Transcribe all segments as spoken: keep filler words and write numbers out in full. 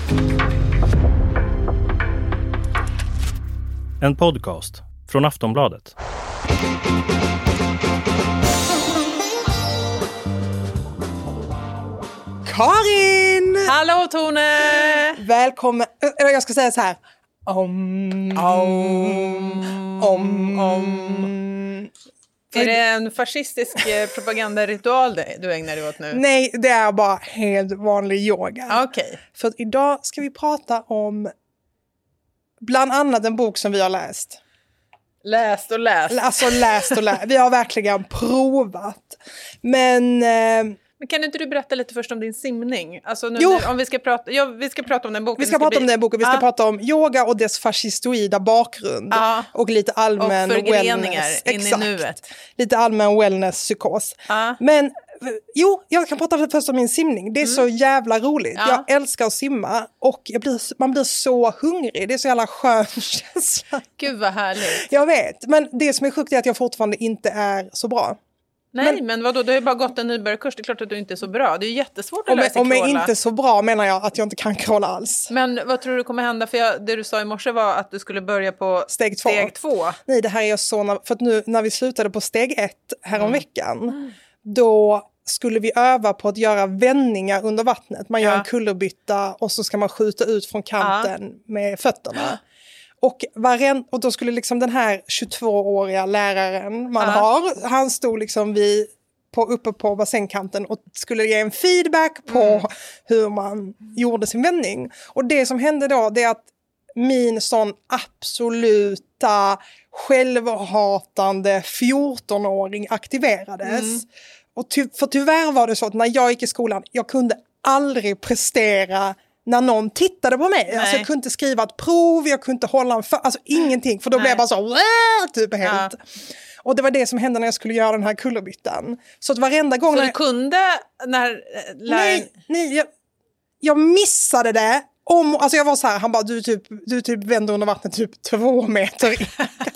En podcast från Aftonbladet. Karin! Hallå Tone! Välkommen. Eller jag ska säga så här. Om, Om, om, om. Är det en fascistisk propagandaritual du ägnar dig åt nu? Nej, det är bara helt vanlig yoga. Okej. Okay. För att idag ska vi prata om bland annat en bok som vi har läst. Läst och läst. Alltså läst och läst. Vi har verkligen provat. Men... Eh, Men kan inte du berätta lite först om din simning? Alltså nu, nu, om vi ska prata, ja, vi ska prata om den boken. Vi ska, ska prata bli... om den boken. Vi ska ah. prata om yoga och dess fascistoida bakgrund. Ah. Och lite allmän och wellness. In i nuet. Lite allmän wellness-psykos. Ah. Men jo, jag kan prata först om min simning. Det är mm. så jävla roligt. Ah. Jag älskar att simma. Och jag blir, man blir så hungrig. Det är så jävla skön känsla. Gud vad härligt. Jag vet. Men det som är sjukt är att jag fortfarande inte är så bra. Nej, men, men vadå? Du har ju bara gått en nybörjarkurs. Det är klart att du inte är så bra. Det är ju jättesvårt att lära sig kråla. Om jag kråla. inte så bra menar jag att jag inte kan kråla alls. Men vad tror du kommer hända? För jag, det du sa i morse var att du skulle börja på steg två. Steg två. Nej, det här är så... För att nu när vi slutade på steg ett häromveckan, mm. då skulle vi öva på att göra vändningar under vattnet. Man gör ja. en kullerbytta och så ska man skjuta ut från kanten ja. med fötterna. Och, varen, och då skulle liksom den här tjugotvååriga läraren man uh. har, han stod liksom vid, på, uppe på bassängkanten och skulle ge en feedback på mm. hur man gjorde sin vändning. Och det som hände då, det är att min sån absoluta självhatande fjortonåring aktiverades. Mm. Och ty, för tyvärr var det så att när jag gick i skolan, jag kunde aldrig prestera när någon tittade på mig. Alltså jag kunde inte skriva ett prov, jag kunde inte hålla en för, alltså ingenting. För då Nej. blev jag bara så, typ helt. Ja. Och det var det som hände när jag skulle göra den här kullerbyttan. Så att varenda gång... Så när du kunde när... Lär... Nej, nej jag, jag missade det. Om, alltså jag var så här, han bara, du typ, du typ vänder under vattnet typ två meter.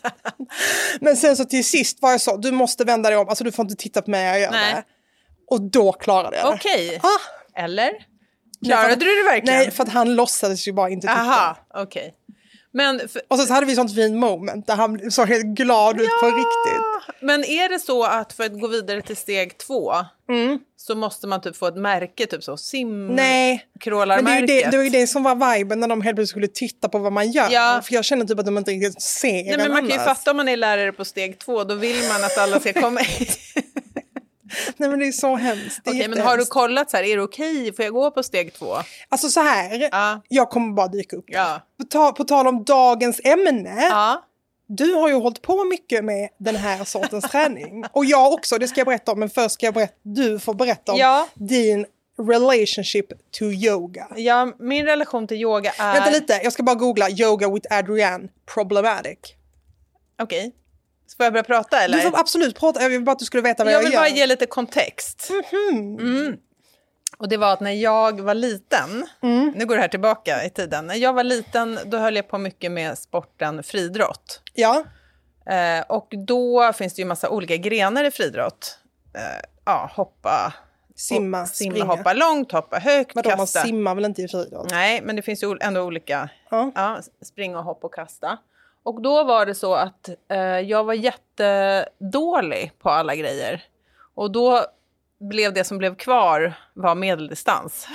Men sen så till sist var jag så, du måste vända dig om. Alltså du får inte titta på mig, jag gör Nej. det. Och då klarade jag det. Okej. Okay. Ah. Eller? Klarade du det verkligen? Nej, för att han låtsades ju bara inte titta. Aha, okej. Okay. Men för... Och så hade vi sånt fint moment där han såg helt glad ut ja! på riktigt. Men är det så att för att gå vidare till steg två mm. så måste man typ få ett märke, typ så sim Nej, krålarmärket? Men det är ju det, det, är ju det som var viben när de helt plötsligt skulle titta på vad man gör. Ja. För jag känner typ att de inte riktigt ser. Nej, men man annars. kan ju fatta om man är lärare på steg två, då vill man att alla ska komma hit. Nej, men det är så hemskt. Okej, okay, men har du kollat så här, är det okej? Okay? Får jag gå på steg två? Alltså så här, ja. jag kommer bara dyka upp. Ja. På, ta, på tal om dagens ämne. Ja. Du har ju hållit på mycket med den här sortens träning. Och jag också, det ska jag berätta om. Men först ska jag berätta, du får berätta om ja. din relationship to yoga. Ja, min relation till yoga är... Vänta lite, jag ska bara googla yoga with Adrienne problematic. Okej. Okay. Ska jag börja prata eller? Du får absolut prata, jag vill bara att du skulle veta vad jag, jag gör. Jag vill bara ge lite kontext. Mm-hmm. Mm. Och det var att när jag var liten, mm. nu går det här tillbaka i tiden. När jag var liten, då höll jag på mycket med sporten friidrott. Ja. Eh, och då finns det ju massa olika grenar i friidrott. Eh, ja, hoppa... Simma, simma springa. Hoppa långt, hoppa högt, Vadå, kasta. Man simmar väl inte i friidrott? Nej, men det finns ju ändå olika. Ja. Ja, springa, hoppa och kasta. Och då var det så att eh, jag var jättedålig på alla grejer. Och då blev det som blev kvar var medeldistans.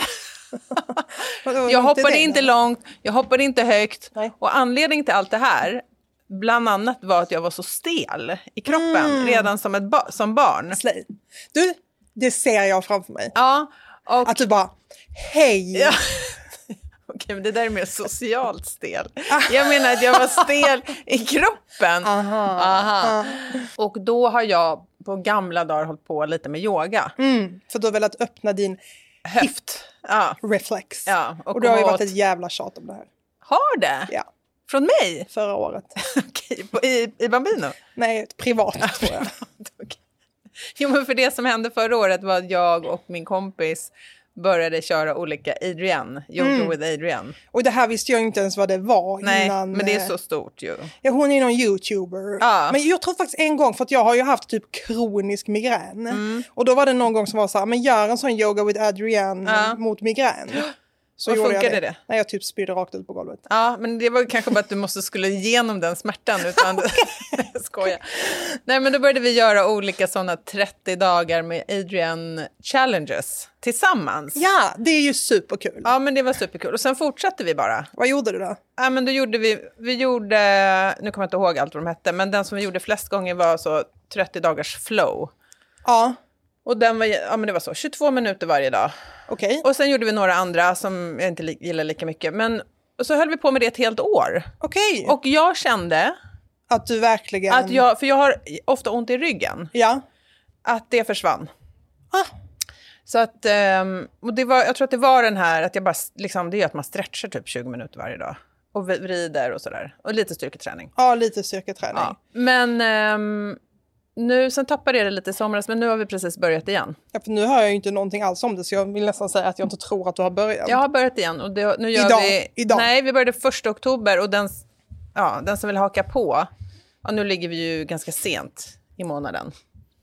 jag hoppade inte, inte långt, jag hoppade inte högt. Nej. Och anledningen till allt det här, bland annat var att jag var så stel i kroppen mm. redan som, ett ba- som barn. Slay. Du, det ser jag framför mig. Ja. Och... Att du bara, hej! Ja. Okej, men det där är mer socialt stel. Jag menar att jag var stel i kroppen. Aha. Aha. Och då har jag på gamla dagar hållit på lite med yoga. Mm, för du har velat öppna din höft. Ja. Reflex. Ja, och, och det har ju varit ett jävla tjat om det här. Har det? Ja. Från mig? Förra året. Okej, på, i, i Bambino? Nej, privat ja, tror jag. Okay. Jo, men för det som hände förra året var att jag och min kompis började köra olika Adrienne, yoga mm. with Adrienne. Och det här visste jag inte ens vad det var. Nej, innan, men det är så stort ju. Ja, hon är någon YouTuber. Ja. Men jag tror faktiskt en gång, för att jag har ju haft typ kronisk migrän. Mm. Och då var det någon gång som var så här, men gör en sån yoga with Adrienne ja. mot migrän. Så Och gjorde jag funkade det. det? Nej, jag typ spydde rakt ut på golvet. Ja, men det var kanske bara att du måste skulle igenom den smärtan. Utan skoja. Nej, men då började vi göra olika sådana trettio dagar med Adrian challenges tillsammans. Ja, det är ju superkul. Ja, men det var superkul. Och sen fortsatte vi bara. Vad gjorde du då? Ja, men då gjorde vi, vi gjorde, nu kommer jag inte ihåg allt vad de hette, men den som vi gjorde flest gånger var så trettio dagars flow. Ja. Och den var, ja men det var så, tjugotvå minuter varje dag. Okej. Okay. Och sen gjorde vi några andra som jag inte li- gillar lika mycket. Men och så höll vi på med det ett helt år. Okej. Okay. Och jag kände... Att du verkligen... Att jag, för jag har ofta ont i ryggen. Ja. Att det försvann. Ah. Så att, um, och det var, jag tror att det var den här, att jag bara, liksom, det är att man stretchar typ tjugo minuter varje dag. Och vrider och sådär. Och lite styrketräning. Ja, lite styrketräning. Ja. Men um, nu, sen tappade jag det lite i somras, men nu har vi precis börjat igen. Ja, för nu hör jag ju inte någonting alls om det, så jag vill nästan säga att jag inte tror att du har börjat. Jag har börjat igen. Och det, nu gör idag, vi, idag? Nej, vi började första oktober och den, ja, den som vill haka på, ja, nu ligger vi ju ganska sent i månaden.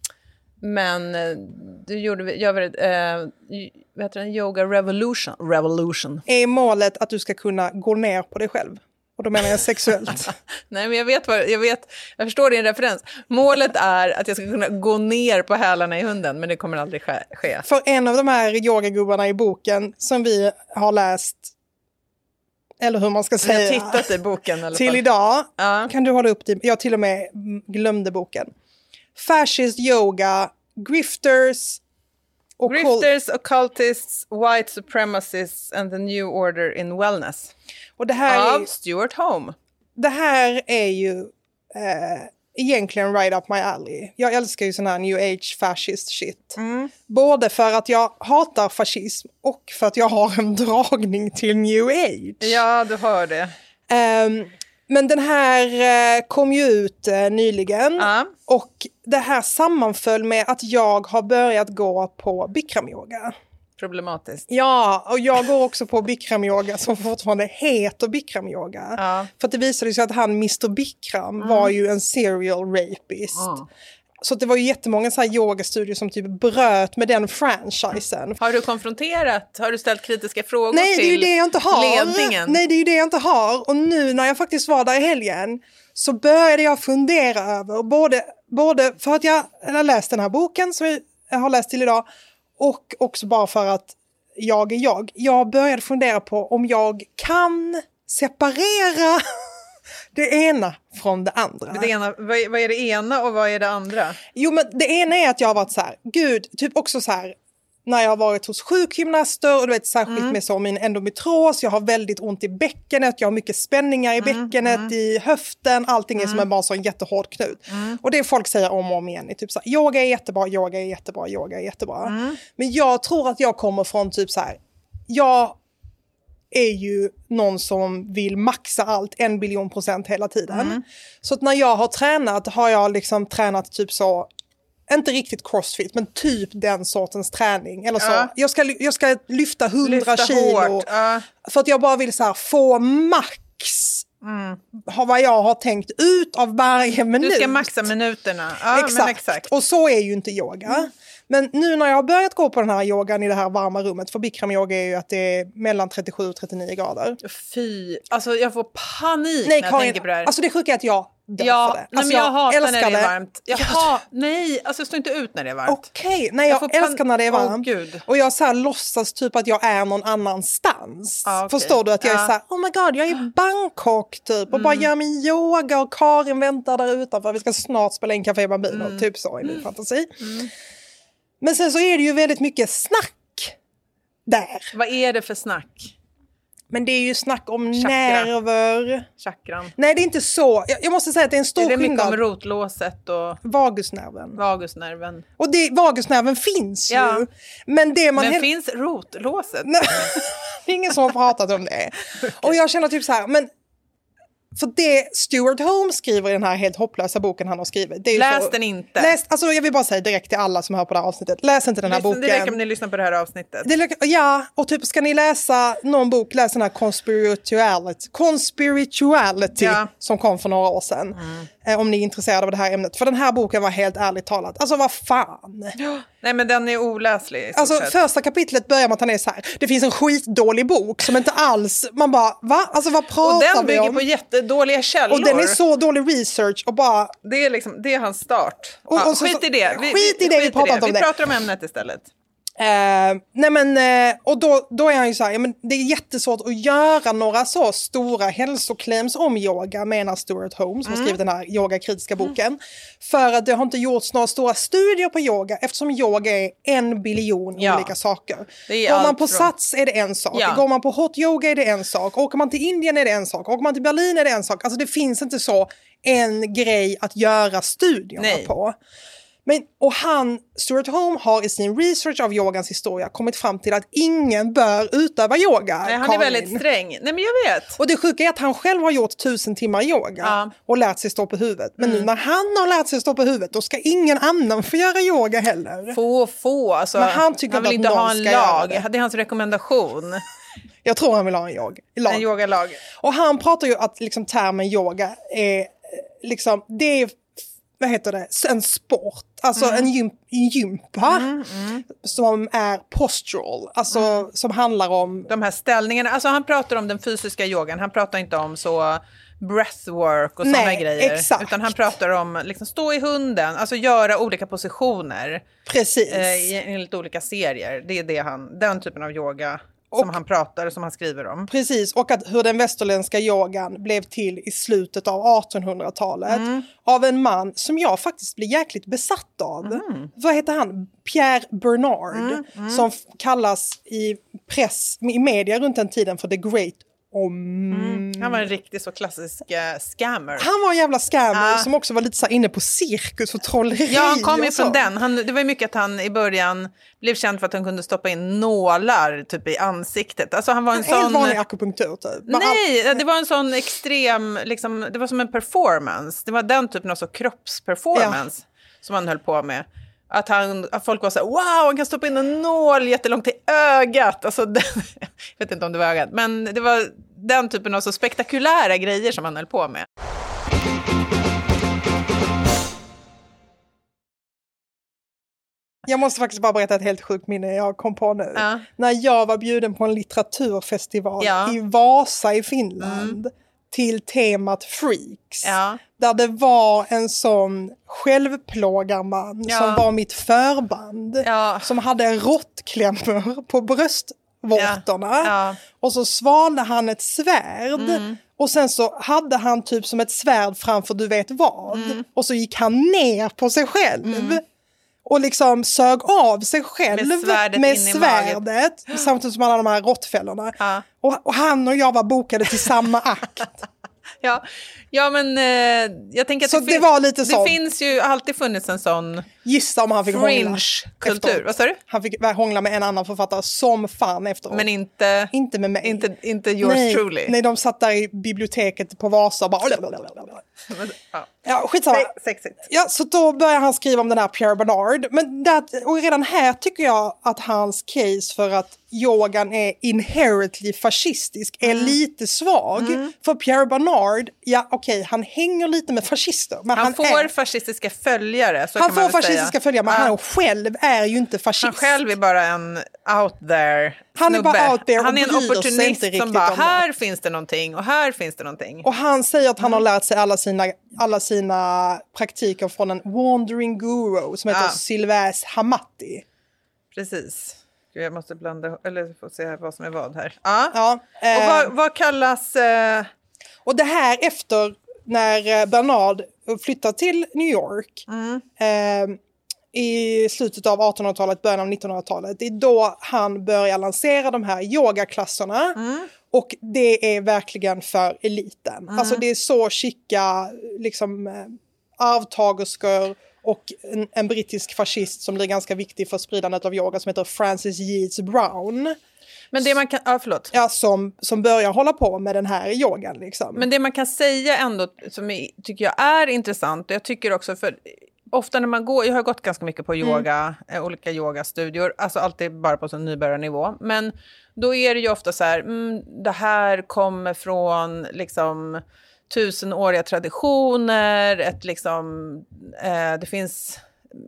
Men det gjorde vi, gör vi eh, vad heter det, Yoga Revolution. Revolution. Är målet att du ska kunna gå ner på dig själv? Och då menar jag sexuellt. Nej, men jag vet, vad, jag vet, jag förstår din referens. Målet är att jag ska kunna gå ner på hälarna i hunden, men det kommer aldrig ske. ske. För en av de här yogagubbarna i boken som vi har läst, eller hur man ska säga. Jag har tittat i boken. Eller till idag. Ja. Kan du hålla upp det? Jag till och med glömde boken. Fascist yoga, grifters, Grifters, occultists, white supremacists and the new order in wellness. Och det här av är, Stuart Home. Det här är ju eh, egentligen right up my alley. Jag älskar ju sån här new age fascist shit. Mm. Både för att jag hatar fascism och för att jag har en dragning till new age. Ja, du hör det. Um, men den här uh, kom ju ut uh, nyligen. Uh. Och det här sammanföll med att jag har börjat gå på Bikram-yoga. Problematiskt. Ja, och jag går också på Bikram-yoga som fortfarande heter Bikram-yoga. Ja. För att det visade sig att han, mister Bikram, mm. var ju en serial rapist. Mm. Så det var ju jättemånga så här yogastudier som typ bröt med den franchisen. Har du konfronterat? Har du ställt kritiska frågor Nej, till det är ju det jag inte har. ledningen? Nej, det är ju det jag inte har. Och nu när jag faktiskt var där i helgen så började jag fundera över, både, både för att jag har läst den här boken som jag har läst till idag, och också bara för att jag är jag. Jag började fundera på om jag kan separera det ena från det andra. Det ena, vad, är, vad är det ena och vad är det andra? Jo, men det ena är att jag har varit så här, gud, typ också så här, när jag har varit hos sjukgymnaster och du vet särskilt mm. med så min endometros, jag har väldigt ont i bäckenet, jag har mycket spänningar i mm. bäckenet, mm. i höften, allting är mm. som en bara så en jättehård knut. Mm. Och det folk säger om och om igen är typ så här, yoga är jättebra, yoga är jättebra, yoga är jättebra. Mm. Men jag tror att jag kommer från typ så här, jag är ju någon som vill maxa allt en biljon procent hela tiden. Mm. Så att när jag har tränat har jag liksom tränat typ så, inte riktigt crossfit, men typ den sortens träning. Eller så. Ja. Jag, ska, jag ska lyfta hundra kilo. Uh. För att jag bara vill så här, få max mm. ha vad jag har tänkt ut av varje minut. Du ska maxa minuterna. Ja, exakt. Men exakt. Och så är ju inte yoga. Mm. Men nu när jag har börjat gå på den här yogan i det här varma rummet, för Bikram-yoga är ju att det är mellan trettiosju och trettionio grader. Fy, alltså jag får panik nej, när jag Karin, tänker på det här. Alltså det sjuka är att jag dör ja, för det. Nej, alltså, men jag, jag hatar när det är det. varmt. Jag ha, nej, alltså jag står inte ut när det är varmt. Okej, okay. nej jag, jag älskar när det är varmt. Oh, Gud. Och jag så här låtsas typ att jag är någon annanstans. Ah, okay. Förstår du att jag ja. är så här, oh my god, jag är i Bangkok typ. Och mm. bara gör min yoga och Karin väntar där utanför. Vi ska snart spela in Café Bambino. Mm. Typ så i min mm. fantasi. Mm. Men sen så är det ju väldigt mycket snack där. Vad är det för snack? Men det är ju snack om Chakra. nerver. Chakran. Nej, det är inte så. Jag, jag måste säga att det är en stor skillnad. Är det mycket om rotlåset och... Vagusnerven. Vagusnerven. Och det, vagusnerven finns ja. ju. Men det man... Men he- finns rotlåset? Det är ingen som har pratat om det. Okay. Och jag känner typ så här, men... För det Stuart Home skriver i den här helt hopplösa boken han har skrivit. Det är läs så, den inte. Läs, alltså jag vill bara säga direkt till alla som hör på det här avsnittet. Läs inte den här Lyssna, boken. Det räcker om ni lyssnar på det här avsnittet. Det, ja, och typ ska ni läsa någon bok, läs den här Conspirituality, Conspirituality ja. som kom för några år sedan. eh, om ni är intresserade av det här ämnet. För den här boken var helt ärligt talat, alltså vad fan. Nej, men den är oläslig. Alltså sätt. första kapitlet börjar med att han är så här, det finns en skitdålig bok som inte alls, man bara, va? Alltså vad pratar och den vi bygger om? på jättedåliga källor. Och den är så dålig research och bara... Det är liksom, det är hans start. Och, ja, och så, skit i det. Vi, skit i det, vi, vi pratar inte om vi det. pratar om ämnet istället. Eh, nej men, eh, och då, då är han ju så här, ja, men det är jättesvårt att göra några så stora hälsokläms om yoga, menar Stuart Home som mm. har skrivit den här yogakritiska boken. Mm. För att det har inte gjorts några stora studier på yoga, eftersom yoga är en biljon ja. olika saker. Går man på från... Sats är det en sak, ja. Går man på hot yoga är det en sak, åker man till Indien är det en sak, åker man till Berlin är det en sak. Alltså det finns inte så en grej att göra studierna Nej. på. Men, och han, Stuart Home, har i sin research av yogans historia kommit fram till att ingen bör utöva yoga. Nej, han Karin. är väldigt sträng. Nej, men jag vet. Och det sjuka är att han själv har gjort tusen timmar yoga ja. och lärt sig stå på huvudet. Men mm. nu när han har lärt sig stå på huvudet, då ska ingen annan få göra yoga heller. Få, få. Alltså, men han tycker han vill att inte ha en lag. Det. det är hans rekommendation. Jag tror han vill ha en yoga. Lag. En yogalag. Och han pratar ju att liksom, termen yoga är liksom, det är vad heter det? En sport. Alltså mm. en, gym, en gympa mm, mm. som är postural. Alltså mm. som handlar om... De här ställningarna. Alltså han pratar om den fysiska yogan. Han pratar inte om så breathwork och sådana Nej, grejer. Exakt. Utan han pratar om liksom stå i hunden. Alltså göra olika positioner. Precis. Eh, i enligt olika serier. Det är det han, den typen av yoga... som och, han pratar, som han skriver om. Precis, och att hur den västerländska yogan blev till i slutet av artonhundratalet mm. av en man som jag faktiskt blir jäkligt besatt av. Mm. Vad heter han? Pierre Bernard, mm. Mm. som kallas i press, i media runt den tiden för The Great Om... Mm. Han var en riktigt så klassisk uh, scammer. Han var en jävla scammer ah. som också var lite så inne på cirkus och trolleri. Ja, han kom ju från den. Han, det var ju mycket att han i början blev känd för att han kunde stoppa in nålar typ i ansiktet. Alltså han var en, en sån... En vanlig akupunktur typ. Nej, det var en sån extrem, liksom, det var som en performance. Det var den typen av så kroppsperformance ja. som han höll på med. Att, han, att folk var så här, wow, han kan stoppa in en nål jättelångt i ögat. Alltså, den, jag vet inte om det var ögat. Men det var den typen av så spektakulära grejer som han höll på med. Jag måste faktiskt bara berätta ett helt sjukt minne jag kom på nu. Ja. När jag var bjuden på en litteraturfestival ja. i Vasa i Finland. Mm. Till temat Freaks. Ja. Där det var en sån självplågarman ja. som var mitt förband. Ja. Som hade råttklämmor på bröstvårtorna. Ja. Ja. Och så svalde han ett svärd. Mm. Och sen så hade han typ som ett svärd framför du vet vad. Mm. Och så gick han ner på sig själv. Mm. Och liksom sög av sig själv med svärdet, med svärdet samtidigt som alla de här råttfällorna. Ja. Och, och han och jag var bokade till samma akt. Ja, ja men eh, jag tänker att så det, det, var lite det sån. finns ju alltid funnits en sån gissa om han fick hångla kultur. Vad sa du? Han fick hångla med en annan författare som fan efteråt. Men inte inte med mig. Inte inte yours nej, truly. Nej, de satt där i biblioteket på Vasa och bara ja. Ja, skitsamma. Sexigt. Ja, så då börjar han skriva om den här Pierre Bernard. Men det, och redan här tycker jag att hans case för att yogan är inherently fascistisk är mm. lite svag. Mm. För Pierre Bernard, ja okej, okay, han hänger lite med fascister. Men han, han får är, fascistiska följare, så han kan man får fascistiska säga. följare, men ja. han själv är ju inte fascist. Han själv är bara en out there Han är bara out there Han är en opportunist som bara, här det. finns det någonting och här finns det någonting. Och han säger att han har lärt sig alla sina, alla sina praktiker från en wandering guru som heter ja. Sylvain Hamati. Precis. Jag måste blanda, eller få se vad som är vad här. Ja. ja eh, och vad, vad kallas... Eh... Och det här efter när Bernard flyttar till New York mm. eh, i slutet av artonhundratalet, början av nittonhundratalet. Det är då han börjar lansera de här yogaklasserna. Mm. Och det är verkligen för eliten. Mm. Alltså det är så chica liksom, arvtagerskor och en, en brittisk fascist som blir ganska viktig för spridandet av yoga som heter Frances Yeats Brown. Men det man kan, ja, förlåt. Ja, som, som börjar hålla på med den här yogan liksom. Men det man kan säga ändå som är, tycker jag är intressant, och jag tycker också för ofta när man går, jag har gått ganska mycket på yoga, mm. olika yogastudior, alltså alltid bara på sån nybörjarnivå, men då är det ju ofta så här, mm, det här kommer från liksom tusenåriga traditioner, ett liksom, eh, det finns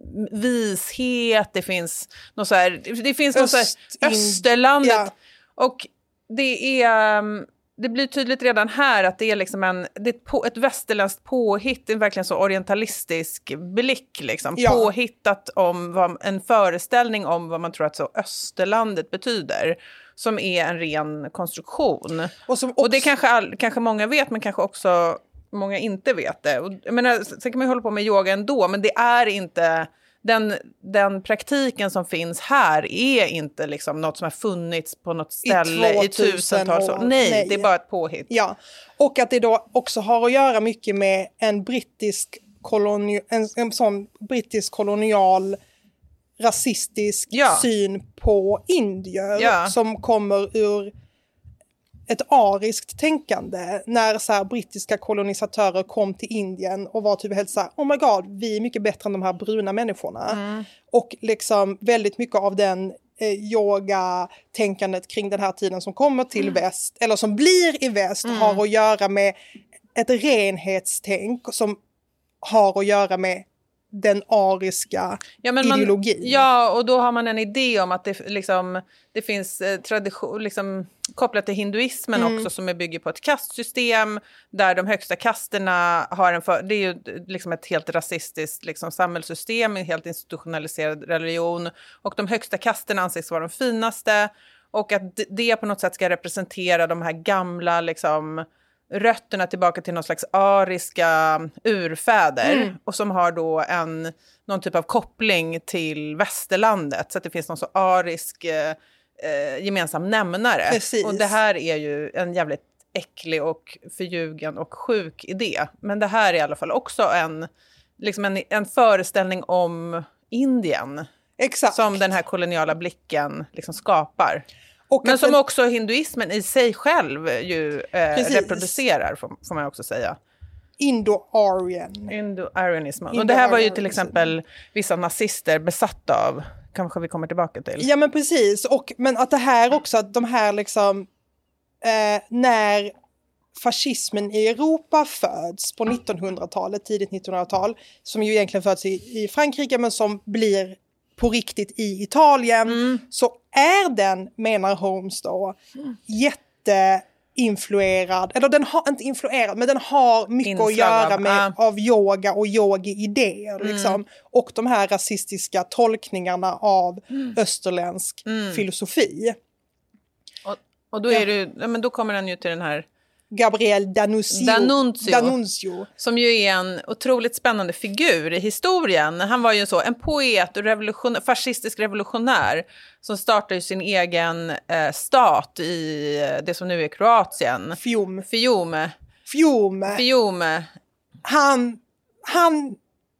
vishet, det finns något så här, det finns något Öst, så här, Österlandet. Ja. Och det är, det blir tydligt redan här att det är liksom en, det är ett, på, ett västerländskt påhitt, en verkligen så orientalistisk blick liksom, ja. påhittat om vad, en föreställning om vad man tror att så Österlandet betyder, som är en ren konstruktion. Och, som också... och det kanske, all, kanske många vet, men kanske också många inte vet det. Och, jag menar, sen kan man ju hålla på med yoga ändå, men det är inte... Den, den praktiken som finns här är inte liksom något som har funnits på något ställe i, i tusentals år. Nej, nej, det är bara ett påhitt. Ja, och att det då också har att göra mycket med en brittisk koloni- en, en sån brittisk kolonial rasistisk ja. syn på indier ja. som kommer ur ett ariskt tänkande när så här brittiska kolonisatörer kom till Indien och var typ helt så här, oh my god, vi är mycket bättre än de här bruna människorna. Mm. Och liksom väldigt mycket av den eh, yoga-tänkandet kring den här tiden som kommer till mm. väst, eller som blir i väst, mm. har att göra med ett renhetstänk som har att göra med den ariska ja, men ideologin. Man, ja, och då har man en idé om att det, liksom, det finns eh, tradition, liksom, kopplat till hinduismen mm. också, som är bygger på ett kastsystem där de högsta kasterna har en för, det är ju liksom ett helt rasistiskt liksom, samhällssystem, en helt institutionaliserad religion, och de högsta kasterna anses vara de finaste, och att det på något sätt ska representera de här gamla liksom rötterna tillbaka till någon slags ariska urfäder mm. och som har då en, någon typ av koppling till västerlandet, så att det finns någon så arisk eh, gemensam nämnare. Precis. Och det här är ju en jävligt äcklig och förljugen och sjuk idé, men det här är i alla fall också en, liksom en, en föreställning om Indien. Exakt. Som den här koloniala blicken liksom skapar. Och men som den... också hinduismen i sig själv ju eh, reproducerar, får, får man också säga. Indo-Aryan. Indo-Aryanism. Och det här var ju till exempel vissa nazister besatta av. Kanske vi kommer tillbaka till. Ja, men precis. Och, men att det här också, att de här liksom, eh, när fascismen i Europa föds på nittonhundratalet, tidigt nittonhundratal, som ju egentligen föds i, i Frankrike, men som blir på riktigt i Italien, mm. så är den, menar Holmes då, mm. jätteinfluerad, eller den har inte influerad, men den har mycket Inslag att göra med av, uh. av yoga och yogi-idéer, mm. liksom, och de här rasistiska tolkningarna av mm. österländsk mm. filosofi. Och, och då, är ja. det, men då kommer den ju till den här Gabriel D'Annunzio, D'Annunzio, D'Annunzio, som ju är en otroligt spännande figur i historien. Han var ju så en poet och revolution, fascistisk revolutionär som startade sin egen eh, stat i det som nu är Kroatien. Fiume. Fiume. Fiume. Fiume. Han, han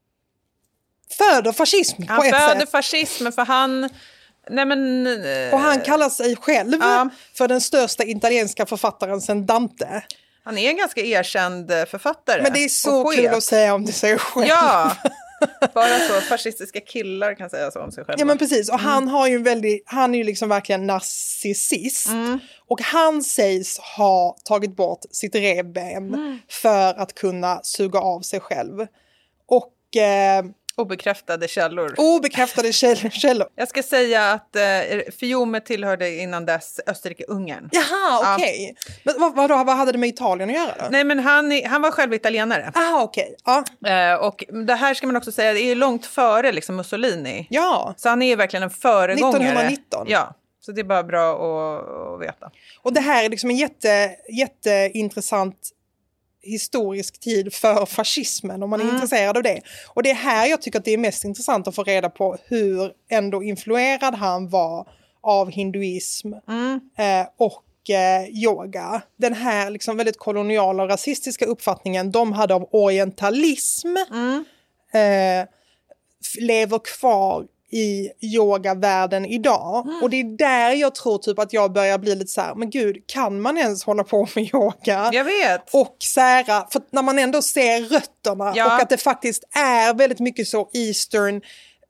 föder fascism han på ett sätt. Han föder fascism för han... Nej, men, och han kallar sig själv ja. för den största italienska författaren sedan Dante. Han är en ganska erkänd författare. Men det är så kul att säga om det sig själv. Ja, bara så fascistiska killar kan säga så om sig själva. Ja, men precis. Och mm. han har ju en väldigt, han är ju liksom verkligen narcissist. Mm. Och han sägs ha tagit bort sitt revben mm. för att kunna suga av sig själv. Och... Eh, Obekräftade källor. Obekräftade källor. Jag ska säga att eh, Fiume tillhörde innan dess Österrike-Ungern. Jaha, okej. Okay. Men vad, vad, vad hade det med Italien att göra då? Nej, men han, han var själv italienare. Aha, okej. Okay. Ja. Eh, och det här ska man också säga, det är långt före liksom Mussolini. Ja. Så han är verkligen en föregångare. nittonhundranitton. Ja. Så det är bara bra att, att veta. Och det här är liksom en jätte, jätteintressant historisk tid för fascismen, om man är mm. intresserad av det. Och det är här jag tycker att det är mest intressant att få reda på hur ändå influerad han var av hinduism mm. eh, och eh, yoga. Den här liksom väldigt koloniala och rasistiska uppfattningen de hade av orientalism mm. eh, lever kvar i yogavärlden idag. Mm. Och det är där jag tror typ att jag börjar bli lite så här, men gud, kan man ens hålla på med yoga? Jag vet. Och sära, för när man ändå ser rötterna ja. och att det faktiskt är väldigt mycket så eastern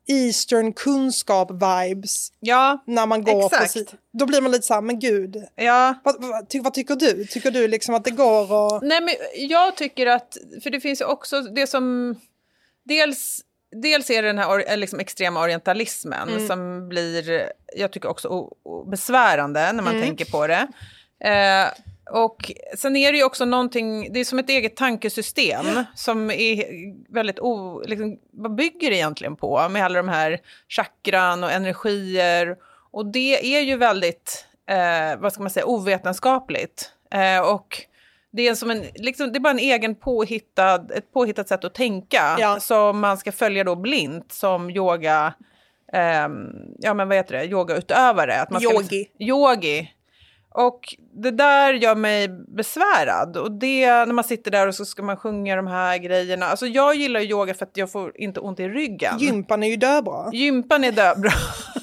Eastern kunskap-vibes. Ja, när man går exakt. på si- Då blir man lite så här, men gud. Ja. Vad, vad, ty- vad tycker du? Tycker du liksom att det går och... Nej, men jag tycker att, för det finns ju också det som, dels, dels är det den här or, liksom extrema orientalismen mm. som blir, jag tycker också o, o, besvärande när man mm. tänker på det. Eh, och sen är det ju också någonting, det är som ett eget tankesystem ja. som är väldigt, o, liksom, vad bygger det egentligen på med alla de här chakran och energier, och det är ju väldigt, eh, vad ska man säga, ovetenskapligt. Eh, och det är som en, liksom, det är bara en egen påhittad, ett påhittat sätt att tänka ja. som man ska följa då blint som yoga, eh, ja men vad heter det, yogautövare. Att man ska yogi. Liksom, yogi. Och det där gör mig besvärad. Och det, när man sitter där och så ska man sjunga de här grejerna. Alltså jag gillar ju yoga för att jag får inte ont i ryggen. Gympan är ju döbra. Gympan är döbra.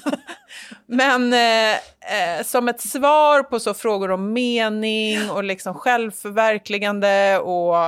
Men eh, eh, som ett svar på så frågor om mening och liksom självförverkligande och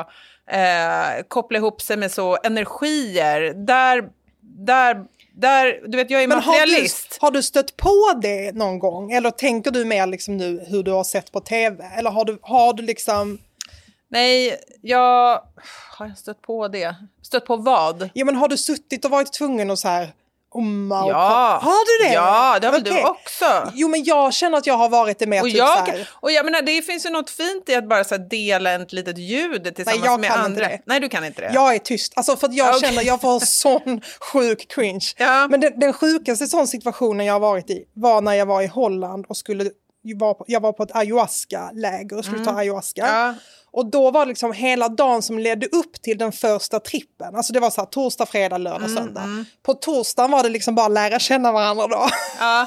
eh, koppla ihop sig med så energier. Där... där Där, du vet, jag är men materialist. Har du, har du stött på det någon gång? Eller tänker du mer liksom nu hur du har sett på tv? Eller har du, har du liksom... Nej, jag har jag stött på det. Stött på vad? Ja, men har du suttit och varit tvungen och så här... Omma och ja. Har du det? Ja, det har väl okay. du också. Jo, men jag känner att jag har varit det med och typ jag, så här. Och jag menar, det finns ju något fint i att bara så här, dela ett litet ljud tillsammans Nej, jag med kan andra. inte det. Nej, du kan inte det. Jag är tyst. Alltså för att jag okay. känner jag får sån sjuk cringe. Ja. Men den, den sjukaste sån situationen jag har varit i var när jag var i Holland och skulle... Jag var på, jag var på ett ayahuasca-läger och skulle mm. ta ayahuasca. Ja. Och då var det liksom hela dagen som ledde upp till den första trippen. Alltså det var så här torsdag, fredag, lördag, mm, söndag. Mm. På torsdagen var det liksom bara lära känna varandra då. Ja.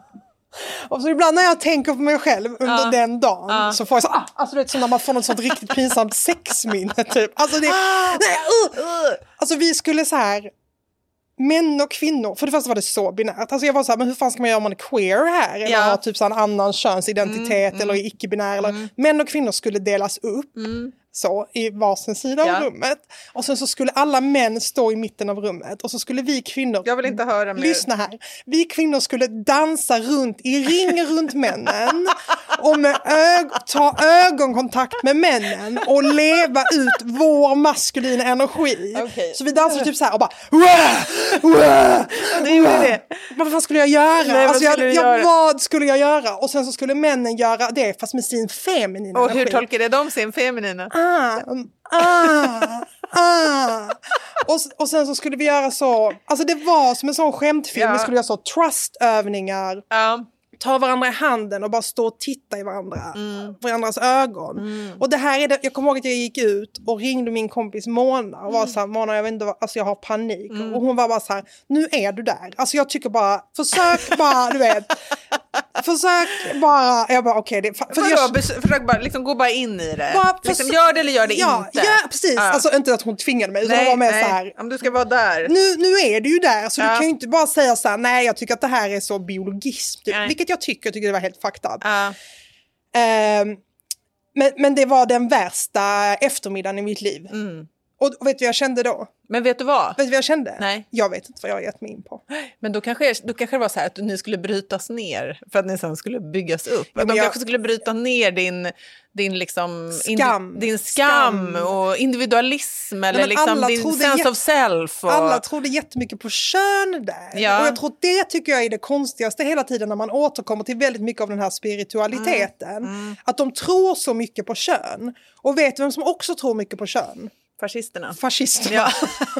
Och så ibland när jag tänker på mig själv under ja. den dagen ja. så får jag så, ah, alltså det är som när man får något sånt riktigt pinsamt sexminne typ. Alltså det, ah. nej, uh. Uh. Alltså vi skulle så här, män och kvinnor, för det första var det så binärt. Alltså jag var så här, men hur fan ska man göra om man är queer här? Eller ja. har typ så en annan könsidentitet mm, eller mm. icke-binär. Eller, mm. Män och kvinnor skulle delas upp mm. så i varsin sida ja. av rummet. Och sen så skulle alla män stå i mitten av rummet. Och så skulle vi kvinnor... Jag vill inte höra mer. Lyssna här. Vi kvinnor skulle dansa runt i ring runt männen. Och med ög- ta ögonkontakt med männen. Och leva ut vår maskulina energi. Okay. Så vi dansade typ så här och bara... Wah! Wah! Det gjorde det. Vad fan skulle jag göra? Nej, alltså vad, skulle jag, jag, jag, vad skulle jag göra? Och sen så skulle männen göra det fast med sin feminina och energi. hur tolkar de sin feminina? Ah, ah, ah. Och, och sen så skulle vi göra så, alltså det var som en sån skämtfilm, ja. vi skulle göra så trustövningar, ja. ta varandra i handen och bara stå och titta i varandra, mm. varandras ögon. Mm. Och det här är det, jag kommer ihåg att jag gick ut och ringde min kompis Mona och var så här, Mona jag vet inte, alltså jag har panik. Mm. Och hon var bara så här, nu är du där. Alltså jag tycker bara, försök bara, du vet. Försök bara, jag bara okej. Okay, för, för jag, försök bara, liksom gå bara in i det. Bara, liksom, gör det eller gör det ja, inte. Ja, precis. Ja. Alltså inte att hon tvingade mig, utan nej, hon var med nej. så här. Om du ska vara där. Nu, nu är du ju där, så ja. du kan ju inte bara säga så här, nej jag tycker att det här är så biologism. Typ. Vilket jag tycker, jag tycker det var helt fucked up. Ja. Um, men, men det var den värsta eftermiddagen i mitt liv. Mm. Och, och vet du vad jag kände då? Men vet du vad? Vet du vad jag kände? Nej. Jag vet inte vad jag har gett mig in på. Men då kanske, då kanske det var så här att ni skulle brytas ner för att ni sen skulle byggas upp. Ja, de jag... kanske skulle bryta ner din, din, liksom, skam. Indi, din skam, skam och individualism. Nej, eller liksom din sense of self. Och... Alla trodde jättemycket på kön där. Ja. Och jag tror det tycker jag är det konstigaste hela tiden när man återkommer till väldigt mycket av den här spiritualiteten. Mm. Mm. Att de tror så mycket på kön. Och vet vem som också tror mycket på kön? Fascisterna. Fascisterna. Ja.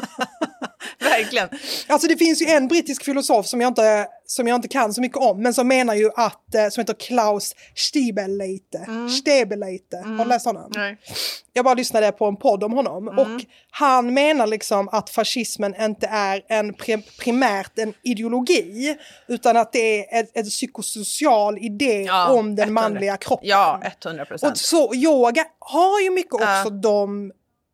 Verkligen. Alltså det finns ju en brittisk filosof som jag inte, som jag inte kan så mycket om, men som menar ju att, som heter Klaus Stibelleite. Mm. Stibelleite. Mm. Har du läst honom? Nej. Jag bara lyssnade på en podd om honom. Mm. Och han menar liksom att fascismen inte är en primärt en ideologi, utan att det är en psykosocial idé ja, om den hundra manliga kroppen. Ja, hundra procent. Och så yoga har ju mycket också ja. de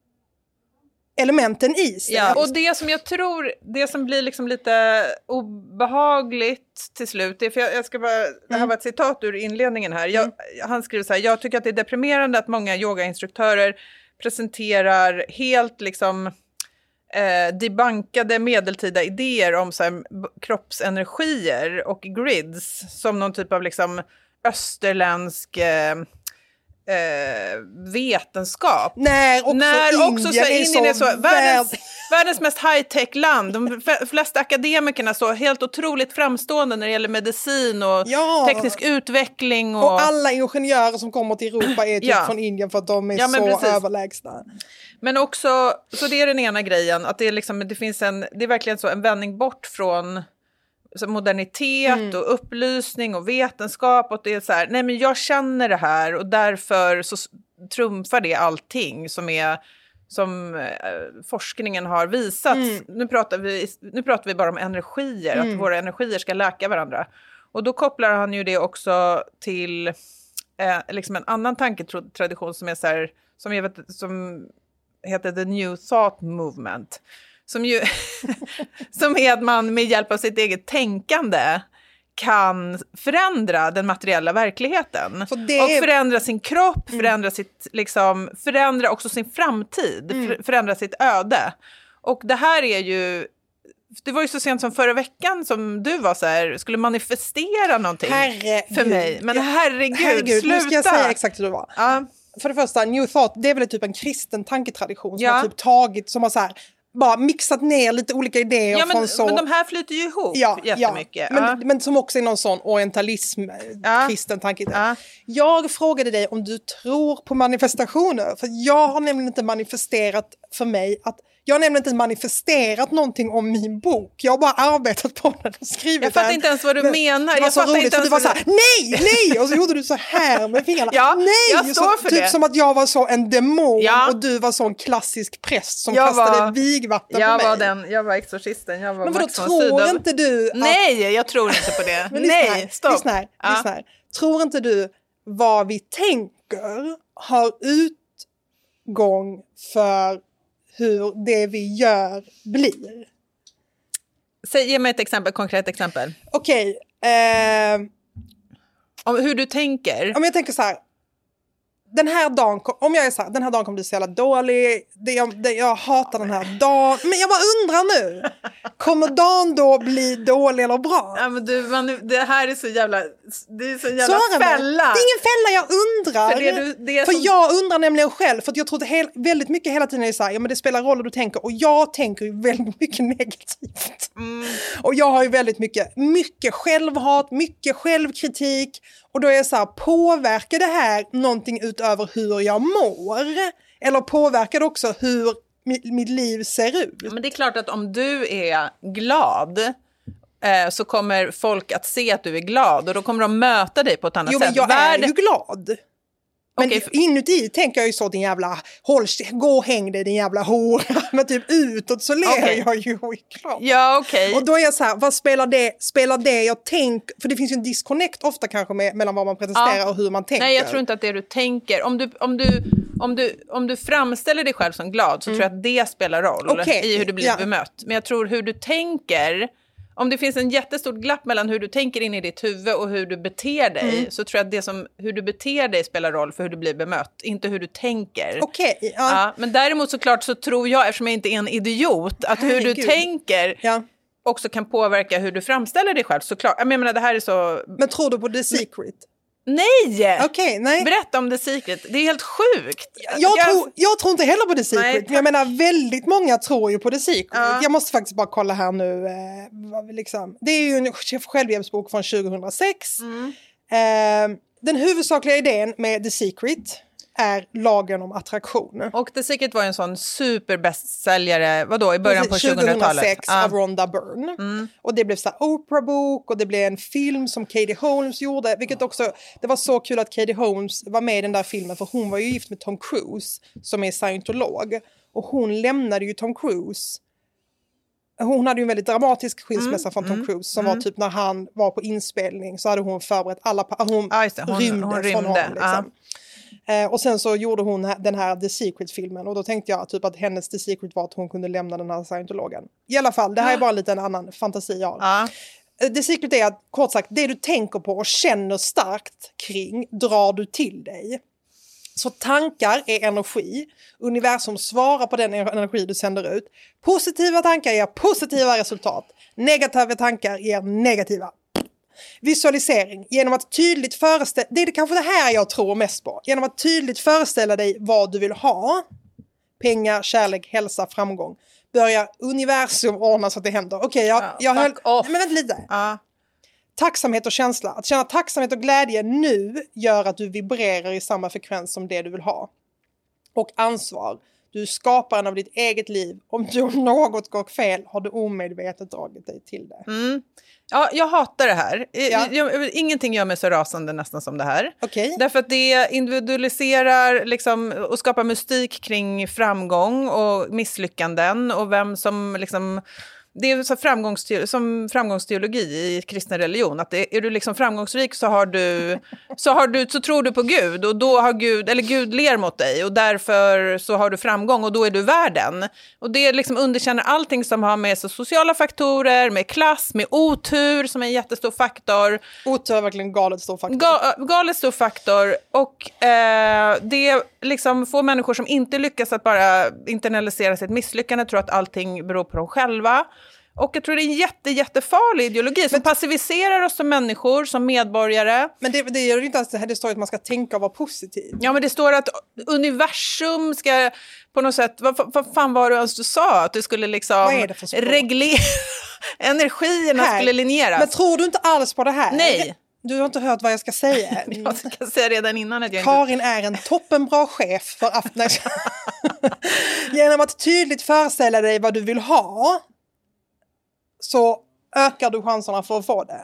elementen i sig. Ja, och det som jag tror, det som blir liksom lite obehagligt till slut, det är för jag, jag ska bara, mm. det här var ett citat ur inledningen här. Jag, mm. Han skriver så här, jag tycker att det är deprimerande att många yogainstruktörer presenterar helt liksom eh, debankade medeltida idéer om så här, kroppsenergier och grids som någon typ av liksom österländsk eh, eh, vetenskap. När också När Indien, också så, är, Indien så är så värld... världens, världens mest high-tech-land. De flesta akademikerna så helt otroligt framstående när det gäller medicin och ja. teknisk utveckling. Och, och alla ingenjörer som kommer till Europa är typ ja. från Indien för att de är ja, så precis. överlägsna. Men också, så det är den ena grejen, att det är, liksom, det finns en, det är verkligen så en vändning bort från så modernitet mm. och upplysning och vetenskap. Och det är så här, nej men jag känner det här och därför så trumfar det allting som är... som eh, forskningen har visat. Mm. Nu, pratar vi, nu pratar vi bara om energier, mm. att våra energier ska läka varandra. Och då kopplar han ju det också till eh, liksom en annan tanketradition som är så här, som, jag vet, som heter The New Thought Movement. Som ju som är att man med hjälp av sitt eget tänkande kan förändra den materiella verkligheten. Det... Och förändra sin kropp, mm. förändra, sitt, liksom, förändra också sin framtid, mm. förändra sitt öde. Och det här är ju... Det var ju så sent som förra veckan som du var så här, skulle manifestera någonting herregud. För mig. Men herregud, herregud sluta! Nu ska jag säga exakt hur det var. Ja. För det första, New Thought, det är väl typ en kristen tanketradition som ja. har typ tagit, som har så här... bara mixat ner lite olika idéer. Ja, men, från så... men de här flyter ju ihop ja, jättemycket. Ja. Men, ja. men som också är någon sån orientalism, ja. kristen tanke. Ja. Jag frågade dig om du tror på manifestationer. För jag har nämligen inte manifesterat för mig att jag har nämligen inte manifesterat någonting om min bok. Jag har bara arbetat på den och skrivit den. Jag fattar inte ens vad du men, menar. Det var jag så roligt inte för du var så här, nej, nej! Och så gjorde du så här med fingrarna. Ja, nej! jag står så, för typ det. som att jag var så en demon ja. och du var så en klassisk präst som jag kastade var, vigvatten jag på mig. Var den, jag var exorcisten. Jag var men vadå, tror inte du... Att... Nej, jag tror inte på det. men nej, här, stopp. Lyssna här, ja. lyssna här. Tror inte du vad vi tänker har utgång för hur det vi gör blir? Säg, ge mig ett exempel, konkret exempel. Okej. Okay, eh, om hur du tänker. Om jag tänker så här. Den här dagen, om jag är så här, den här dagen kommer bli så jävla dålig. Det jag, det, jag hatar den här dagen. Men jag bara undrar nu. Kommer dagen då bli dålig eller bra? Ja, men du, man, det här är så jävla, det är så jävla Svara fälla. Mig. Det är ingen fälla, jag undrar. För, det du, det för som... jag undrar nämligen själv. För att jag tror att hel, väldigt mycket hela tiden är så här, ja men det spelar roll hur du tänker. Och jag tänker ju väldigt mycket negativt. Mm. Och jag har ju väldigt mycket, mycket självhat, mycket självkritik. Och då är jag så här, påverkar det här någonting utöver hur jag mår? Eller påverkar det också hur mitt, mitt liv ser ut? Ja, men det är klart att om du är glad eh, så kommer folk att se att du är glad. Och då kommer de möta dig på ett annat jo, sätt. Jo, men jag Värld... är ju glad. Men okay. inuti tänker jag ju så, din jävla, håll, gå och häng dig din jävla hora. Men typ utåt så ler okay. jag ju klart. Ja, okej. Okay. Och då är jag så här, vad spelar det, spelar det jag tänker, för det finns ju en disconnect ofta kanske med, mellan vad man presenterar ja. och hur man tänker. Nej, jag tror inte att det du tänker, om du, om du, om du, om du framställer dig själv som glad så mm. tror jag att det spelar roll okay. i hur du blir ja. bemött. Men jag tror hur du tänker... Om det finns en jättestort glapp mellan hur du tänker in i ditt huvud och hur du beter dig mm. så tror jag att det som hur du beter dig spelar roll för hur du blir bemött, inte hur du tänker. Okej. Okay, ja. ja. Men däremot såklart så tror jag, eftersom jag inte är en idiot, att herregud. hur du tänker ja. också kan påverka hur du framställer dig själv. Såklart. Jag menar, det här är så... Men tror du på The Secret? Nej! Okay, nej! Berätta om The Secret. Det är helt sjukt. Jag, jag... Tror, jag tror inte heller på The Secret. Nej. Jag menar, väldigt många tror ju på The Secret. Ja. Jag måste faktiskt bara kolla här nu. Eh, liksom. Det är ju en självhjälpsbok från tjugohundrasex. Mm. Eh, den huvudsakliga idén med The Secret är lagen om attraktion. Och The Secret var en sån superbästsäljare, vadå, i början på tjugohundratalet? tjugohundrasex ah. av Rhonda Byrne. Mm. Och det blev så här Oprah-bok och det blev en film som Katie Holmes gjorde. Vilket också, det var så kul att Katie Holmes var med i den där filmen för hon var ju gift med Tom Cruise som är scientolog. Och hon lämnade ju Tom Cruise. Hon hade ju en väldigt dramatisk skilsmässa mm, från Tom Cruise som mm. var typ när han var på inspelning så hade hon förberett alla, hon, ah, just det. hon rymde hon från honom liksom. Ah. Eh, och sen så gjorde hon den här The Secret-filmen och då tänkte jag typ att hennes The Secret var att hon kunde lämna den här scientologen. I alla fall, det här är bara lite en annan fantasi jag har. Ah. Eh, The Secret är att, kort sagt, det du tänker på och känner starkt kring drar du till dig. Så tankar är energi. Universum svarar på den energi du sänder ut. Positiva tankar ger positiva resultat. Negativa tankar ger negativa. Visualisering. Genom att tydligt föreställa... Det är kanske det här jag tror mest på. Genom att tydligt föreställa dig vad du vill ha. Pengar, kärlek, hälsa, framgång. Börjar universum ordna så att det händer. Okej, okay, jag, ja, jag höll... Off. Men vänta lite. Ja. Tacksamhet och känsla. Att känna tacksamhet och glädje nu gör att du vibrerar i samma frekvens som det du vill ha. Och ansvar. Du är skaparen av ditt eget liv. Om du något går fel har du omedvetet dragit dig till det. Mm. Ja, jag hatar det här. Ja. Jag, jag, ingenting gör mig så rasande nästan som det här. Okay. Därför att det individualiserar liksom, och skapar mystik kring framgång och misslyckanden och vem som liksom... Det är så framgångste- som framgångsteologi i kristen religion. Att det, är du liksom framgångsrik så har du, så har du så tror du på Gud. Och då har Gud, eller Gud ler mot dig. Och därför så har du framgång och då är du värden. Och det liksom underkänner allting som har med så sociala faktorer, med klass, med otur som är en jättestor faktor. Otur är verkligen galet stor faktor. Ga- galet stor faktor. Och eh, det liksom får människor som inte lyckas att bara internalisera sitt misslyckande, tror att allting beror på dem själva. Och jag tror det är en jätte, jättefarlig ideologi som men, passiviserar oss som människor, som medborgare. Men det, det gör ju inte alls det här, det står att man ska tänka och vara positiv. Ja, men det står att universum ska på något sätt, vad, vad fan var det ens du sa? Att det skulle liksom reglera, energierna här. Skulle linjeras. Men tror du inte alls på det här? Nej. Du har inte hört vad jag ska säga. Jag ska säga redan innan att jag Karin inte... är en toppenbra chef för Afton. Genom att tydligt föreställa dig vad du vill ha så ökar du chanserna för att få det.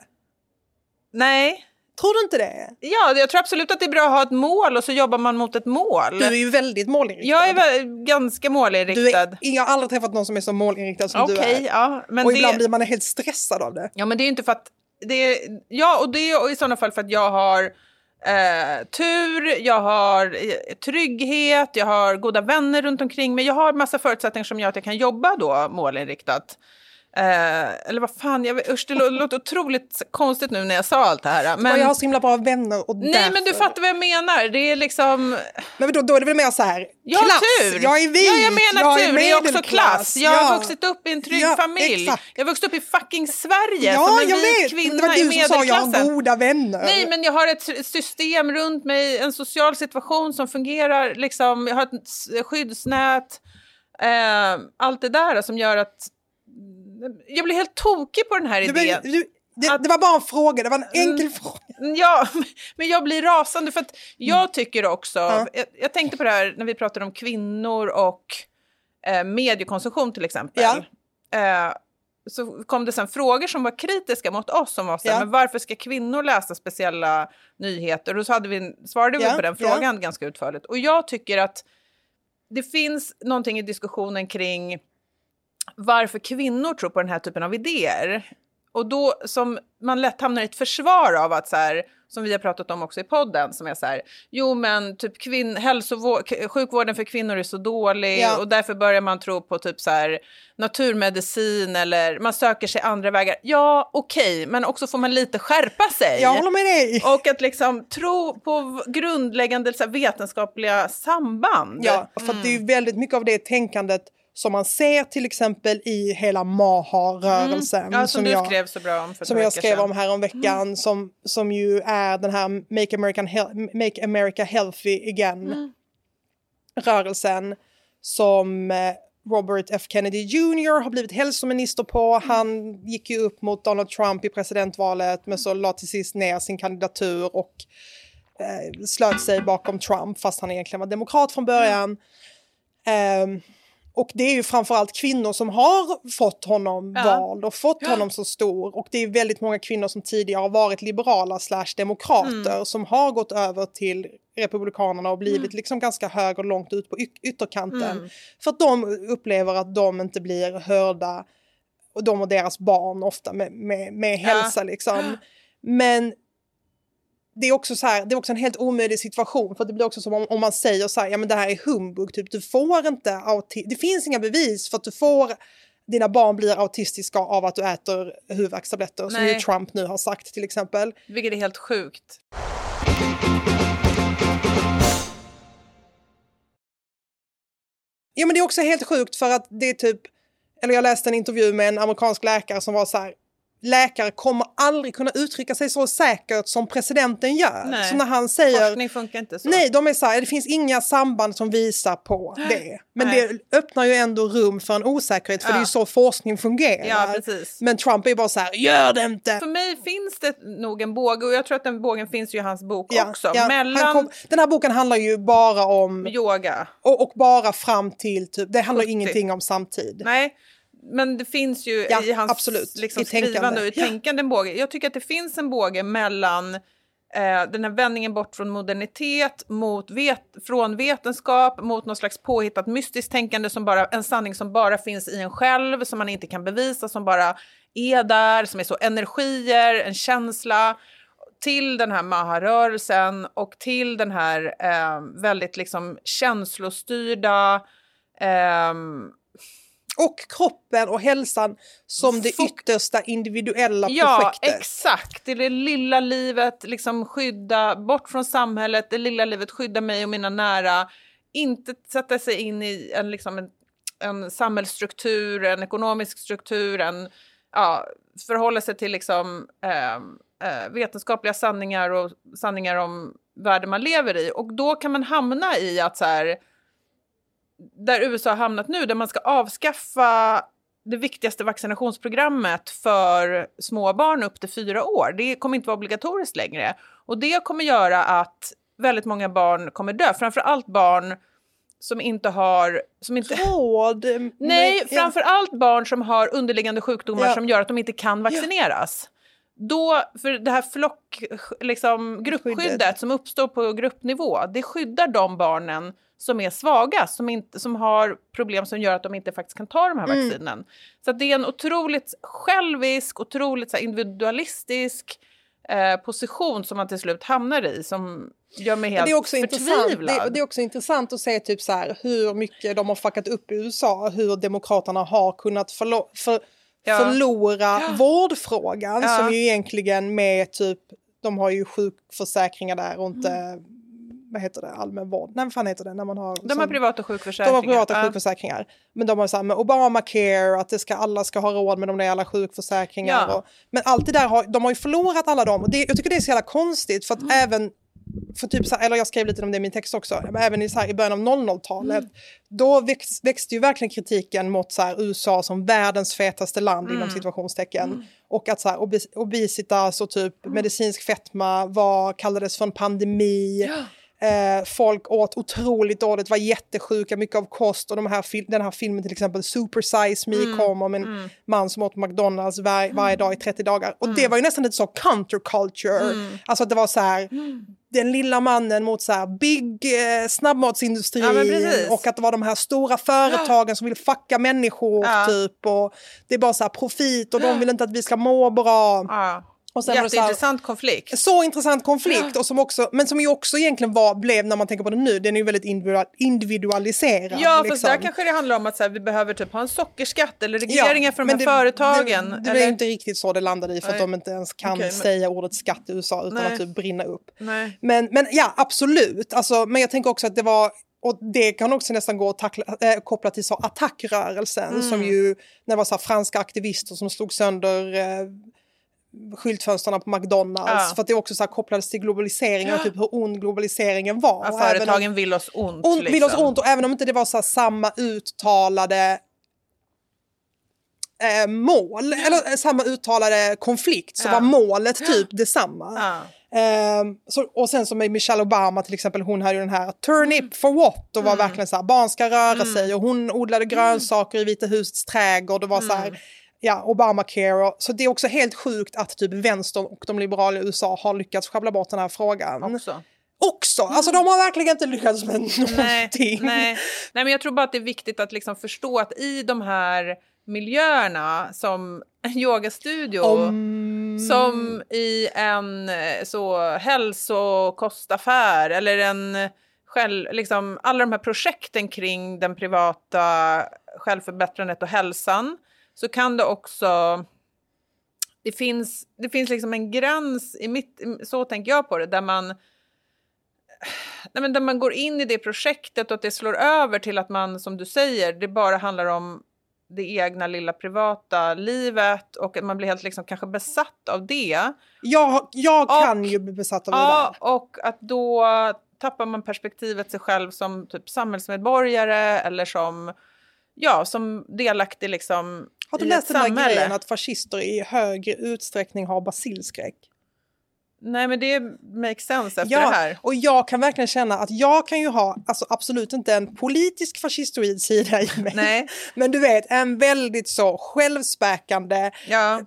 Nej. Tror du inte det? Ja, jag tror absolut att det är bra att ha ett mål och så jobbar man mot ett mål. Du är ju väldigt målinriktad. Jag är väl, ganska målinriktad. Du är, jag har aldrig träffat någon som är så målinriktad som okay, du är. Ja, men och det... ibland blir man helt stressad av det. Ja, men det är inte för att... Det är, ja, och det är i sådana fall för att jag har eh, tur, jag har eh, trygghet, jag har goda vänner runt omkring mig. Jag har massa förutsättningar som gör att jag kan jobba då målinriktat. Eh, eller vad fan, jag, usch, det låter otroligt konstigt nu när jag sa allt det här. Men jag har så himla bra vänner och nej, därför... men du fattar vad jag menar. Det är liksom... Men då, då är det väl mer så här, jag klass, tur. jag är vit, ja, jag menar jag tur, det är också klass. Jag ja. har vuxit upp i en trygg ja, familj. Exakt. Jag har vuxit upp i fucking Sverige ja, som en jag vit vet. kvinna det var du i som medelklassen. sa jag har goda vänner. Nej, men jag har ett system runt mig, en social situation som fungerar. Liksom, jag har ett skyddsnät. Eh, allt det där som gör att jag blir helt tokig på den här du, idén. Du, det, att, det var bara en fråga, det var en enkel mm, fråga. Ja, men jag blir rasande för att jag tycker också, mm. jag, jag tänkte på det här när vi pratade om kvinnor och eh, mediekonsumtion till exempel. Ja. Eh, så kom det sen frågor som var kritiska mot oss som var så här, ja. men varför ska kvinnor läsa speciella nyheter? Och så hade vi, svarade vi ja. på den frågan ja. ganska utförligt. Och jag tycker att det finns någonting i diskussionen kring varför kvinnor tror på den här typen av idéer. Och då som man lätt hamnar i ett försvar av att så här, som vi har pratat om också i podden, som är så här, jo men typ kvinn, hälsovård, sjukvården för kvinnor är så dålig ja. Och därför börjar man tro på typ så här naturmedicin eller man söker sig andra vägar. Ja, okej, okay, men också får man lite skärpa sig. Jag håller med dig. Och att liksom tro på grundläggande så här, vetenskapliga samband. Ja, för mm. det är ju väldigt mycket av det tänkandet som man ser till exempel i hela Maha-rörelsen. Mm. Ja, som, som du jag, skrev så bra om för Som jag skrev sedan. om här om veckan. Mm. Som, som ju är den här Make America, He- Make America Healthy Again-rörelsen. Mm. Som Robert F. Kennedy junior har blivit hälsominister på. Mm. Han gick ju upp mot Donald Trump i presidentvalet. Men så la till sist ner sin kandidatur och eh, slöt sig bakom Trump. Fast han egentligen var demokrat från början. Mm. Um, Och det är ju framförallt kvinnor som har fått honom ja. vald och fått ja. honom så stor. Och det är väldigt många kvinnor som tidigare har varit liberala slash demokrater mm. som har gått över till republikanerna och blivit mm. liksom ganska hög och långt ut på y- ytterkanten. Mm. För att de upplever att de inte blir hörda, och de och deras barn ofta med, med, med hälsa ja. liksom. Men det är också så här, det är också en helt omöjlig situation, för det blir också som om, om man säger så här, ja men det här är humbug, typ du får inte auti- det finns inga bevis för att du får dina barn blir autistiska av att du äter huvudvärkstabletter, som ju Trump nu har sagt till exempel. Vilket är helt sjukt. Ja, men det är också helt sjukt för att det är typ, eller jag läste en intervju med en amerikansk läkare som var så här, läkare kommer aldrig kunna uttrycka sig så säkert som presidenten gör. Nej. Så när han säger... Forskning funkar inte så. Nej, de är så här, det finns inga samband som visar på det. Men Nej. det öppnar ju ändå rum för en osäkerhet, för Ja. det är ju så forskning fungerar. Ja, precis. Men Trump är ju bara så här, gör det inte! För mig finns det nog en båge, och jag tror att den bågen finns ju i hans bok Ja, också. ja, Mellan han kom, den här boken handlar ju bara om... yoga. Och, och bara fram till, typ, det handlar sjuttio. ingenting om samtid. Nej, men det finns ju Ja, i hans absolut. liksom, I tänkande. skrivande och i Ja. tänkande en båge. Jag tycker att det finns en båge mellan eh, den här vändningen bort från modernitet mot vet, från vetenskap mot någon slags påhittat mystiskt tänkande, som bara, en sanning som bara finns i en själv, som man inte kan bevisa, som bara är där, som är så energier, en känsla, till den här Maha-rörelsen och till den här eh, väldigt liksom känslostyrda eh, Och kroppen och hälsan som det Fok- yttersta individuella ja, projektet. exakt. Det är det lilla livet, liksom skydda, bort från samhället, det lilla livet, skydda mig och mina nära. Inte sätta sig in i en, liksom en, en samhällsstruktur, en ekonomisk struktur, en, ja, förhålla sig till liksom, eh, eh, vetenskapliga sanningar och sanningar om världen man lever i. Och då kan man hamna i att så här, där U S A har hamnat nu, där man ska avskaffa det viktigaste vaccinationsprogrammet för små barn upp till fyra år. Det kommer inte vara obligatoriskt längre. Och det kommer göra att väldigt många barn kommer dö. Framförallt barn som inte har... Som inte, Råd. nej, Men- framförallt barn som har underliggande sjukdomar Ja. som gör att de inte kan vaccineras. Då, för det här flock, liksom, gruppskyddet Skyddet. som uppstår på gruppnivå, det skyddar de barnen som är svaga, som, inte, som har problem som gör att de inte faktiskt kan ta de här Mm. vaccinen. Så att det är en otroligt självisk, otroligt så här, individualistisk eh, position som man till slut hamnar i, som gör mig Men helt det är också intressant. förtvivlad. Det, det är också intressant att se typ så här, hur mycket de har fuckat upp i U S A, hur demokraterna har kunnat förlo- för, Ja. förlora Ja. vårdfrågan, Ja. som ju egentligen med typ, de har ju sjukförsäkringar där och inte, Mm. vad heter det, allmän vård. Nej, vad fan heter det när man har... de har som- privata De sjukförsäkringar. har privata Ja. sjukförsäkringar. Men de har så här med Obamacare, att det ska, alla ska ha råd med de där jävla sjukförsäkringar. Ja. Och, men allt det där har, de har ju förlorat alla dem. Och det, jag tycker det är så jävla konstigt, för att Mm. även, för typ så här, eller jag skrev lite om det i min text också, men även i, så här, i början av noll noll-talet, Mm. då växt, växte ju verkligen kritiken mot så här, U S A som världens fetaste land, Mm. inom situationstecken. Och att så här, obes, obesitas och typ medicinsk fetma var, kallades för en pandemi. Ja. Eh, folk åt otroligt dåligt, var jättesjuka, mycket av kost, och de här fil- den här filmen till exempel Super Size Me Mm. kom om en Mm. man som åt McDonalds var- varje dag i trettio dagar, och det var ju nästan lite så counterculture, Mm. alltså att det var så här Mm. den lilla mannen mot så här big eh, snabbmatsindustri, Ja, men precis. och att det var de här stora företagen som vill fucka människor Ja. typ, och det är bara så här profit och de vill inte att vi ska må bra. Ja. Och sen var det så här, Jätteintressant konflikt. så intressant konflikt, och som också, men som ju också egentligen var, blev, när man tänker på det nu, den är ju väldigt individual, individualiserad. Ja, liksom. fast där kanske det handlar om att så här, vi behöver typ ha en sockerskatt eller regleringar för de men här det- företagen. Det, det, det eller? är ju inte riktigt så det landade i, för att Nej. de inte ens kan Okej, men- säga ordet skatt i U S A utan Nej. att typ brinna upp. Nej. Men, men ja, absolut. Alltså, men jag tänker också att det var, och det kan också nästan gå att tackla, äh, koppla till så attackrörelsen, Mm. som ju, när det var så här franska aktivister som slog sönder eh, skyltfönsterna på McDonalds, Ja. för att det också så här kopplades till globaliseringen, Ja. och typ hur ond globaliseringen var. Ja, Och även om- företagen vill oss ont. ont, vill oss liksom. ont, och även om inte det var så här samma uttalade eh, mål, eller eh, samma uttalade konflikt, så Ja. var målet typ detsamma. Ja. Ehm, så, och sen som med Michelle Obama till exempel, hon hade ju den här turnip for what, och var Mm. verkligen så här, barn ska röra Mm. sig, och hon odlade grönsaker i Vita husets trädgård, och var så här, Mm. ja, Obamacare. Och, så det är också helt sjukt att typ vänstern och de liberala i U S A har lyckats schabbla bort den här frågan. Också. Också, alltså de har verkligen inte lyckats med Nej, någonting. nej. nej, men jag tror bara att det är viktigt att liksom förstå att i de här miljöerna, som en yogastudio, Om... som i en eh, så hälsokostaffär, eller en själv, liksom alla de här projekten kring den privata självförbättrandet och hälsan, så kan det också, det finns, det finns liksom en gräns i mitt, så tänker jag på det, där man nej men där man går in i det projektet och att det slår över till att man, som du säger, det bara handlar om det egna lilla privata livet och att man blir helt liksom kanske besatt av det. Jag, jag och, kan ju bli besatt av ja, det där. Och att då tappar man perspektivet sig själv som typ samhällsmedborgare eller som, ja, som delaktig liksom. Har du i läst ett den här samhälle? grejen att fascister i högre utsträckning har basilskräck? Nej, men det makes sense efter Ja, det här. och jag kan verkligen känna att jag kan ju ha, alltså absolut inte en politisk fascistoid sida i mig. Nej. Men du vet, en väldigt så självspäkande, Ja.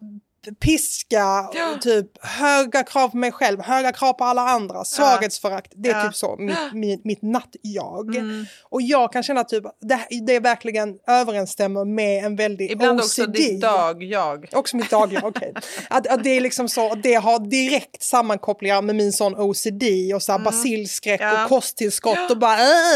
piska, Ja. typ höga krav på mig själv, höga krav på alla andra, svaghetsförakt. Det är Ja. typ så mitt, mitt, mitt nattjag. Mm. Och jag kan känna typ det, det verkligen överensstämmer med en väldigt Ibland O C D. också ditt dag-jag. Också mitt dagliga, okej. Okay. Att, att det är liksom så, det har direkt sammankopplingar med min sån O C D och så här basilskräck Ja. och kosttillskott och bara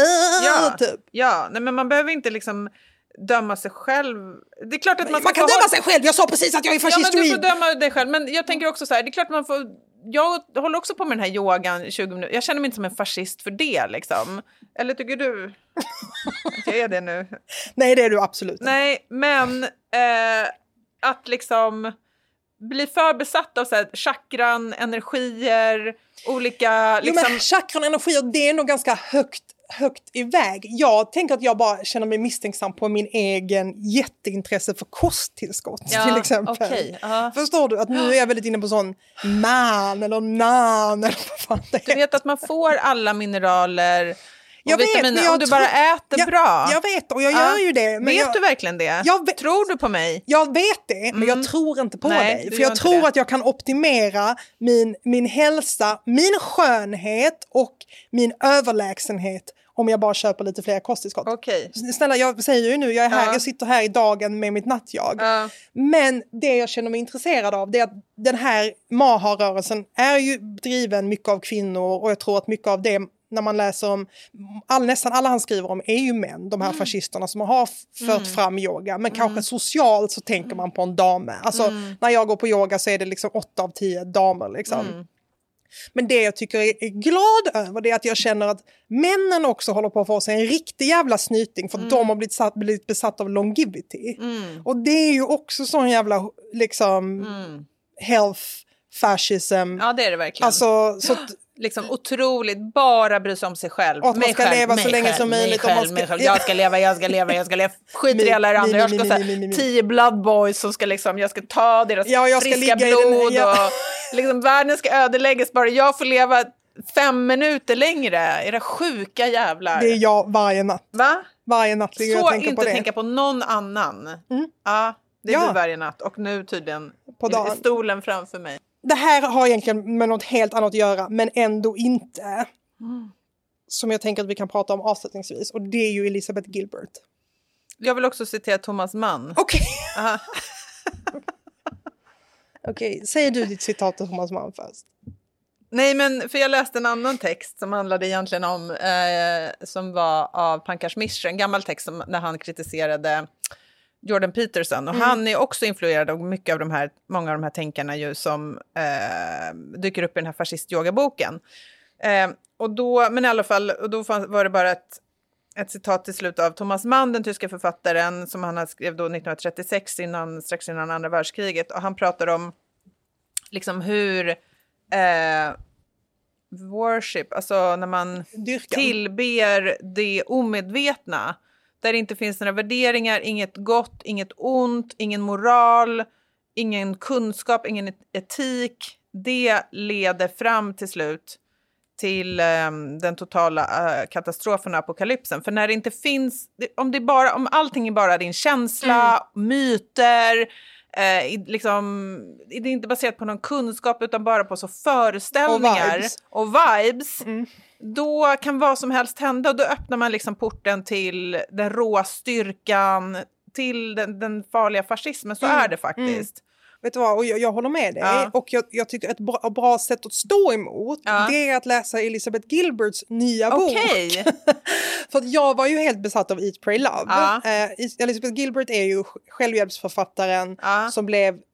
Ja, typ. ja. Nej, men man behöver inte liksom döma sig själv. Det är klart att man, Man kan få döma ha... sig själv, jag sa precis att jag är Ja, men du fascistoid. får döma dig själv. Men jag tänker också så här, det är klart man får... Jag håller också på med den här yogan i tjugo minuter. Jag känner mig inte som en fascist för det liksom. Eller tycker du att jag är det nu? Nej, det är du absolut inte. Nej, men eh, att liksom bli för besatt av så här, chakran, energier, olika... Jo, Liksom... men chakran, energier, det är nog ganska högt, högt iväg. Jag tänker att jag bara känner mig misstänksam på min egen jätteintresse för kosttillskott Ja, till exempel. okej, ja. Förstår du? Att nu är jag väldigt inne på sån man eller nan eller vad fan det Du är. vet att man får alla mineraler och Jag vet, vitaminer men jag om du tror- bara äter jag, bra. Jag vet och jag Ja. gör ju det. Men vet jag, du verkligen det? Jag vet- Tror du på mig? Jag vet det, men jag tror inte på Nej, dig. du För gör jag inte tror det. att jag kan optimera min, min hälsa, min skönhet och min överlägsenhet om jag bara köper lite fler kosttillskott. Okej. Snälla, jag säger ju nu, jag är här, Ja. jag sitter här i dagen med mitt nattjag. Ja. Men det jag känner mig intresserad av det är att den här Maha-rörelsen är ju driven mycket av kvinnor och jag tror att mycket av det när man läser om, all, nästan alla han skriver om är ju män, de här Mm. fascisterna som har f- fört fram yoga. Men kanske socialt så tänker man på en dam. Alltså Mm. när jag går på yoga så är det liksom åtta av tio damer liksom. Mm. Men det jag tycker är, är glad över det är att jag känner att männen också håller på att få sig en riktig jävla snyting för att de har blivit, satt, blivit besatt av longevity. Mm. Och det är ju också sån jävla liksom Mm. health fascism. Ja, det är det verkligen. Alltså så att, liksom otroligt, bara bry sig om sig själv. Och att man Mig ska själv, leva mig så länge själv, som mig möjligt, och Själv, man ska- mig själv. Jag ska leva, jag ska leva, jag ska leva. Skiter i alla Mi, andra. mi, Jag mi, ska mi, så mi, mi, här, mi. tio blood boys som ska liksom, jag ska ta deras Ja, jag ska friska ligga i den- blod ja. och liksom världen ska ödeläggas. Bara jag får leva fem minuter längre. Era sjuka jävlar. det är jag varje natt. Va? Varje natt ligger jag och Så tänker inte på det. tänka på någon annan. Mm. Ja, det är Ja. du varje natt. Och nu tydligen På i- dagen. i stolen framför mig. Det här har egentligen med något helt annat att göra, men ändå inte. Mm. Som jag tänker att vi kan prata om avslutningsvis. Och det är ju Elizabeth Gilbert. Jag vill också citera Thomas Mann. Okej, Aha. okej. Säger du ditt citat till Thomas Mann först? Nej, men för jag läste en annan text som handlade egentligen om, eh, som var av Pankaj Mishra, en gammal text som, när han kritiserade Jordan Peterson. Och Mm. han är också influerad av mycket av de här, många av de här tänkarna ju som eh, dyker upp i den här fascist-yoga-boken. Eh, och då, men i alla fall, och då fann, var det bara ett, ett citat till slut av Thomas Mann, den tyska författaren, som han skrev då nittonhundratrettiosex, innan, strax innan andra världskriget. Och han pratar om liksom hur eh, worship, alltså när man Dyrkan. tillber det omedvetna, där det inte finns några värderingar, inget gott, inget ont, ingen moral, ingen kunskap, ingen etik. Det leder fram till slut till eh, den totala eh, katastrofen och apokalypsen. För när det inte finns, om, det bara, om allting är bara din känsla, myter, eh, i- liksom, det är inte baserat på någon kunskap utan bara på så föreställningar Och vibes. och vibes, Mm. då kan vad som helst hända och då öppnar man liksom porten till den råa styrkan, till den, den farliga fascismen. Så Mm. är det faktiskt. Vet du vad, och jag, jag håller med dig. Ja. Och jag, jag tycker ett bra, bra sätt att stå emot, Ja. det är att läsa Elizabeth Gilberts nya bok. Okej. För att jag var ju helt besatt av Eat, Pray, Love. Ja. Eh, Elizabeth Gilbert är ju självhjälpsförfattaren Ja. som blev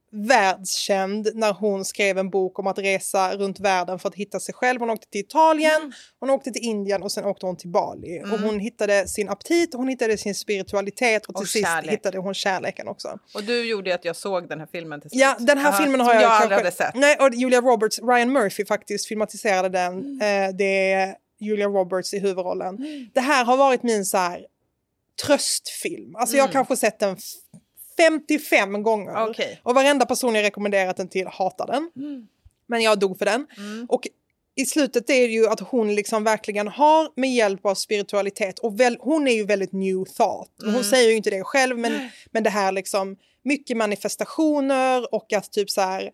världskänd när hon skrev en bok om att resa runt världen för att hitta sig själv. Hon åkte till Italien, mm. hon åkte till Indien och sen åkte hon till Bali. Mm. Och hon hittade sin aptit, hon hittade sin spiritualitet och till och sist kärlek. hittade hon kärleken också. Och du gjorde att jag såg den här filmen till slut. Ja, den här Aha, filmen har jag, jag aldrig hade sett. Nej, och Julia Roberts, Ryan Murphy faktiskt filmatiserade den. Mm. Eh, det är Julia Roberts i huvudrollen. Mm. Det här har varit min så här tröstfilm. Alltså mm. jag har kanske sett den femtiofem gånger. Okay. Och varenda person jag rekommenderat den till hatar den. Mm. Men jag dog för den. Mm. Och i slutet är det ju att hon liksom verkligen har med hjälp av spiritualitet. Och väl, hon är ju väldigt new thought. Mm. Hon säger ju inte det själv. Men, men det här liksom mycket manifestationer och att typ så här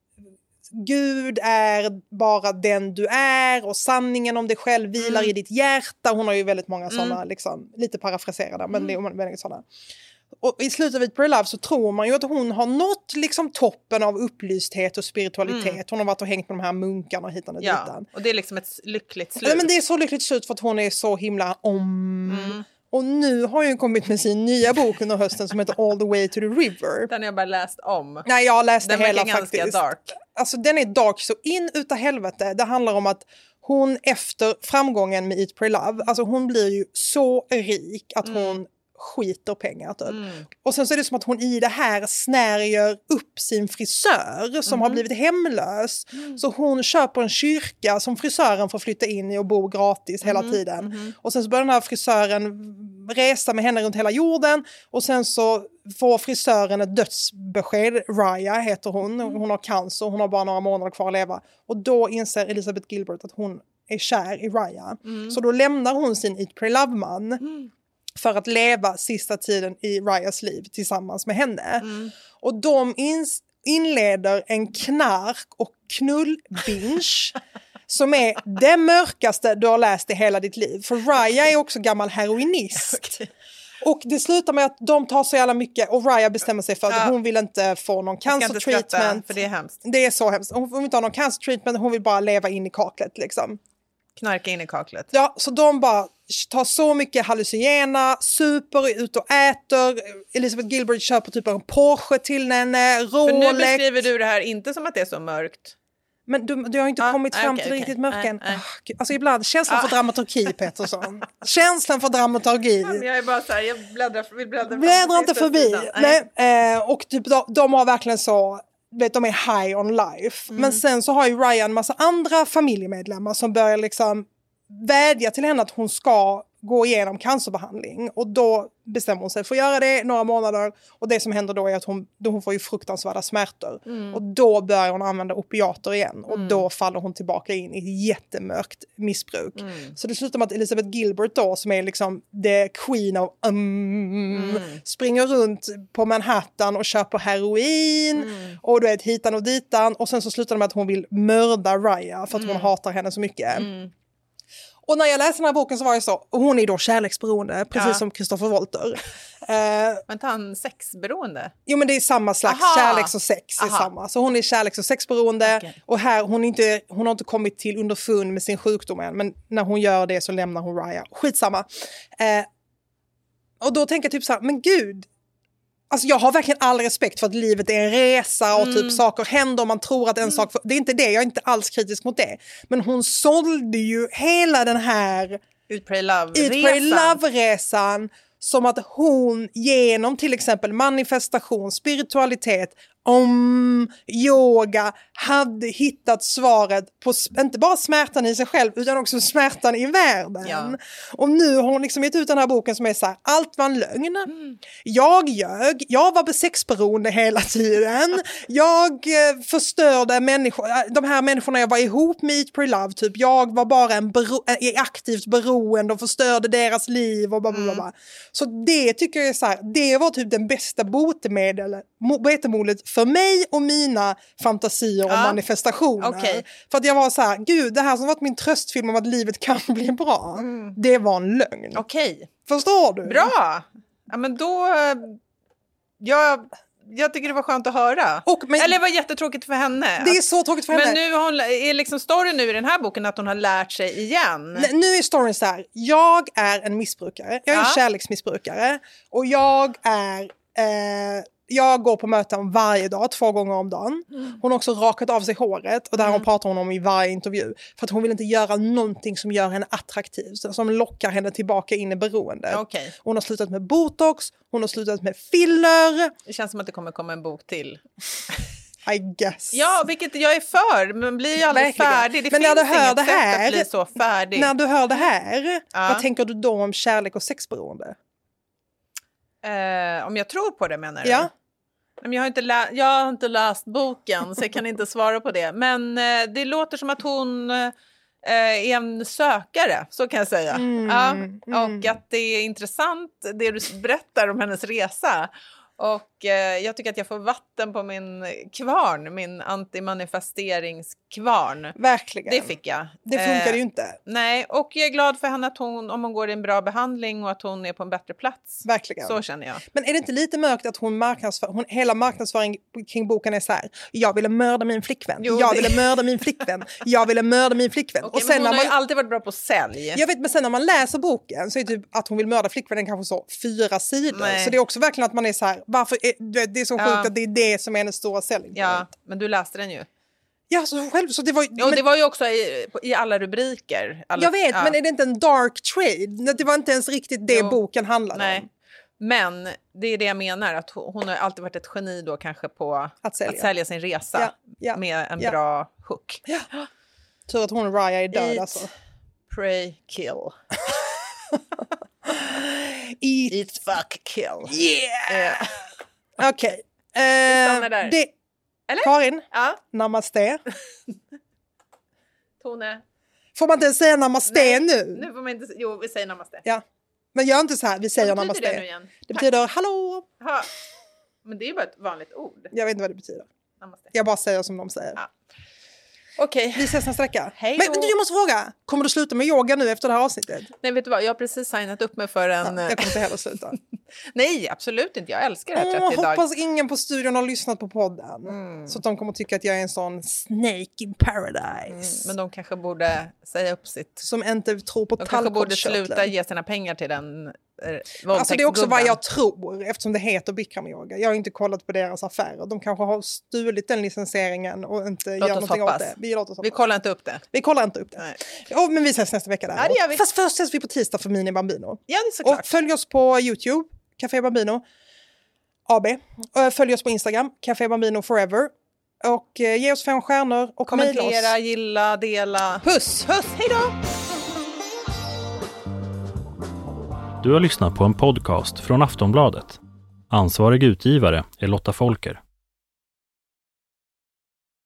Gud är bara den du är och sanningen om dig själv vilar mm. i ditt hjärta. Hon har ju väldigt många sådana, mm. liksom, lite parafraserade, men mm. det är väldigt sådana. Och i slutet av Eat, Pray, Love så tror man ju att hon har nått liksom toppen av upplysthet och spiritualitet. Mm. Hon har varit och hängt med de här munkarna och hitan och ja, ditan. Och det är liksom ett lyckligt slut. Ja, men det är så lyckligt slut för att hon är så himla om... Mm. Och nu har hon kommit med sin nya bok under hösten som heter All the way to the river. Den har jag bara läst om. Nej, jag läste den hela faktiskt. Den är ganska dark. Alltså den är dark så in utav helvete. Det handlar om att hon efter framgången med Eat, Pray, Love, alltså hon blir ju så rik att mm. hon skiter pengar typ. Mm. Och sen så är det som att hon i det här snärjer upp sin frisör som mm. har blivit hemlös. Mm. Så hon köper en kyrka som frisören får flytta in i och bo gratis hela mm. tiden. Mm. Och sen så börjar den här frisören resa med henne runt hela jorden och sen så får frisören ett dödsbesked. Raya heter hon. Mm. Hon har cancer, hon har bara några månader kvar att leva. Och då inser Elizabeth Gilbert att hon är kär i Raya. Mm. Så då lämnar hon sin Eat, Pray, Love-man mm. för att leva sista tiden i Ryas liv tillsammans med henne. Mm. Och de ins- inleder en knark- och knullbinge som är det mörkaste du har läst i hela ditt liv. För Raya är också gammal heroinist. Okay. Och det slutar med att de tar så jävla mycket och Raya bestämmer sig för att ja. hon vill inte få någon cancer treatment. Skratta, för det är hemskt. Det är så hemskt. Hon vill inte ha någon cancer treatment, hon vill bara leva in i kaklet liksom. Knarka in i kaklet. Ja, så de bara tar så mycket hallucinogena, super, ut och äter. Elizabeth Gilbert köper typ en Porsche till henne, Rolex. För nu beskriver du det här inte som att det är så mörkt. Men du, du har inte ah, kommit fram okay, till okay. riktigt mörken. Ah, ah. Alltså ibland, känslan ah. för dramaturgi, Pettersson. Känslan för dramaturgi. Ja, jag är bara så här, jag bläddrar, vill bläddra Bläddrar inte förbi. Nej. Nej. Eh, och typ de, de har verkligen så... Vet, de är high on life. Mm. Men sen så har ju Ryan en massa andra familjemedlemmar som börjar liksom vädja till henne att hon ska gå igenom cancerbehandling. Och då bestämmer hon sig för att göra det några månader. Och det som händer då är att hon, då hon får ju fruktansvärda smärtor. Mm. Och då börjar hon använda opiater igen. Och mm. då faller hon tillbaka in i ett jättemörkt missbruk. Mm. Så det slutar med att Elizabeth Gilbert då, som är liksom the queen of um, mm. springer runt på Manhattan och köper heroin. Mm. Och du vet, hitan och ditan. Och sen så slutar det med att hon vill mörda Raya för att mm. hon hatar henne så mycket. Mm. Och när jag läste den här boken så var jag så, hon är då kärleksberoende, precis ja. som Christopher Walter. Men tar han sexberoende? Jo, men det är samma slags, Aha. kärleks och sex är samma. Så hon är kärleks- och sexberoende. Okay. Och här, hon, är inte, hon har inte kommit till underfund med sin sjukdom än. Men när hon gör det så lämnar hon Raya. Skitsamma. Eh, och då tänker jag typ så här, men gud. Alltså jag har verkligen all respekt för att livet är en resa och mm. typ saker händer och man tror att en mm. sak... För, det är inte det, jag är inte alls kritisk mot det. Men hon sålde ju hela den här... Eat, Pray, Love Eat, Pray, Love-resan som att hon genom till exempel manifestation, spiritualitet, om yoga hade hittat svaret på inte bara smärtan i sig själv utan också smärtan i världen. Ja. Och nu har hon liksom gett ut den här boken som är så här, allt var en lögn. Mm. Jag ljög, jag var sexberoende hela tiden. Jag eh, förstörde människor, de här människorna jag var ihop med Eat, Pray, Love typ. Jag var bara en bero, eh, aktivt beroende och förstörde deras liv och bla bla bla. Mm. Så det tycker jag är så här, det var typ den bästa botemedel, botemedlet för mig och mina fantasier och ja. manifestationer. Okay. För att jag var så här, gud, det här som varit min tröstfilm om att livet kan bli bra, mm. det var en lögn. Okej. Okay. Förstår du? Bra! Ja, men då... Jag, jag tycker det var skönt att höra. Och, men, Eller det var jättetråkigt för henne. Det är så tråkigt för henne. Men nu har hon, är liksom storyn nu i den här boken att hon har lärt sig igen. Nej, nu är storyn så här, jag är en missbrukare. Jag är ja. en kärleksmissbrukare. Och jag är... Eh, jag går på möten varje dag, två gånger om dagen. Hon har också rakat av sig håret och det här hon pratar hon om i varje intervju. För att hon vill inte göra någonting som gör henne attraktiv, som lockar henne tillbaka in i beroende. Okay. Hon har slutat med botox, hon har slutat med filler. Det känns som att det kommer komma en bok till. I guess. Ja, vilket jag är för, men blir ju aldrig Verkligen. färdig. Det men finns när du hör inget det här, sätt att bli så färdig. När du hör det här, ja. vad tänker du då om kärlek och sexberoende? Eh, om jag tror på det menar du? Ja. Men jag har, inte lä- jag har inte läst boken så jag kan inte svara på det. Men eh, det låter som att hon eh, är en sökare, så kan jag säga. Mm, ja. mm. Och att det är intressant det du berättar om hennes resa. Och eh, jag tycker att jag får vatten på min kvarn, min antimanifesteringskvarn. Verkligen. Det fick jag. Det funkar eh, ju inte. Nej, och jag är glad för henne att hon, om hon går i en bra behandling och att hon är på en bättre plats. Verkligen. Så känner jag. Men är det inte lite mörkt att hon marknadsför, hon, hela marknadsföring kring boken är så här: jag ville mörda min flickvän, Jo, jag det... ville mörda min flickvän, jag ville mörda min flickvän. Okej, och sen men hon när har man, ju alltid varit bra på sälj. jag vet, men sen när man läser boken så är det typ att hon vill mörda flickvännen kanske så fyra sidor. Nej. Så det är också verkligen att man är så här, varför är, det är så sjukt Ja. att det är det som är hennes stora selling. Ja, men du läste den ju. Ja, så själv, så det var, Jo, men, det var ju också i, i alla rubriker. Alla, jag vet, ja. men är det inte en dark trade? Det var inte ens riktigt det Jo. boken handlade Nej. om. Men det är det jag menar, att hon, hon har alltid varit ett geni då kanske på Att sälja. att sälja sin resa Ja, ja, med en ja. bra hook. Ja. Tur att hon och Raya är död Eat, alltså. pray, kill. Eat, Eat, fuck, kill. yeah! Eh, Okej. stannar Eh, där. det, Eller? Karin, ja, namaste. Tone. Får man inte säga namaste Nej, nu? Nu får man inte, jo, vi säger namaste. Ja. Men gör inte så här, vi säger Vad betyder namaste. det nu igen? Det betyder hallå. Ha. Men det är ju bara ett vanligt ord. Jag vet inte vad det betyder. Namaste. Jag bara säger som de säger. Ja. Okej. Vi ses nästa vecka. Hej Men, då. men du, jag måste fråga, kommer du sluta med yoga nu efter det här avsnittet? Nej, vet du vad? Jag har precis signat upp mig för en... Ja, jag kommer inte heller sluta. Nej, absolut inte. Jag älskar det här Åh, trettio dagar. hoppas ingen på studion har lyssnat på podden. Mm. Så att de kommer tycka att jag är en sån snake in paradise. Mm, men de kanske borde säga upp sitt... Som inte tror på De kanske borde sluta tallkottkörteln. ge sina pengar till den eh, Alltså det är också vad våldtäktsgubben. jag tror, eftersom det heter Bikram-yoga. Jag har inte kollat på deras affärer. De kanske har stulit den licensieringen och inte Låt gör oss någonting hoppas. åt det. Vi, låter oss Vi hoppas. kollar inte upp det. vi kollar inte upp det. Nej. Ja, men vi ses nästa vecka där. Ja, det gör vi. Fast först ses vi på tisdag för Mini Bambino. Ja, det är såklart. Och följ oss på YouTube, Café Bambino A B. Och följ oss på Instagram, Café Bambino Forever. Och eh, ge oss fem stjärnor och mejla Kommentera, oss. gilla, dela. Puss! Puss, hej då! Du har lyssnat på en podcast från Aftonbladet. Ansvarig utgivare är Lotta Folker.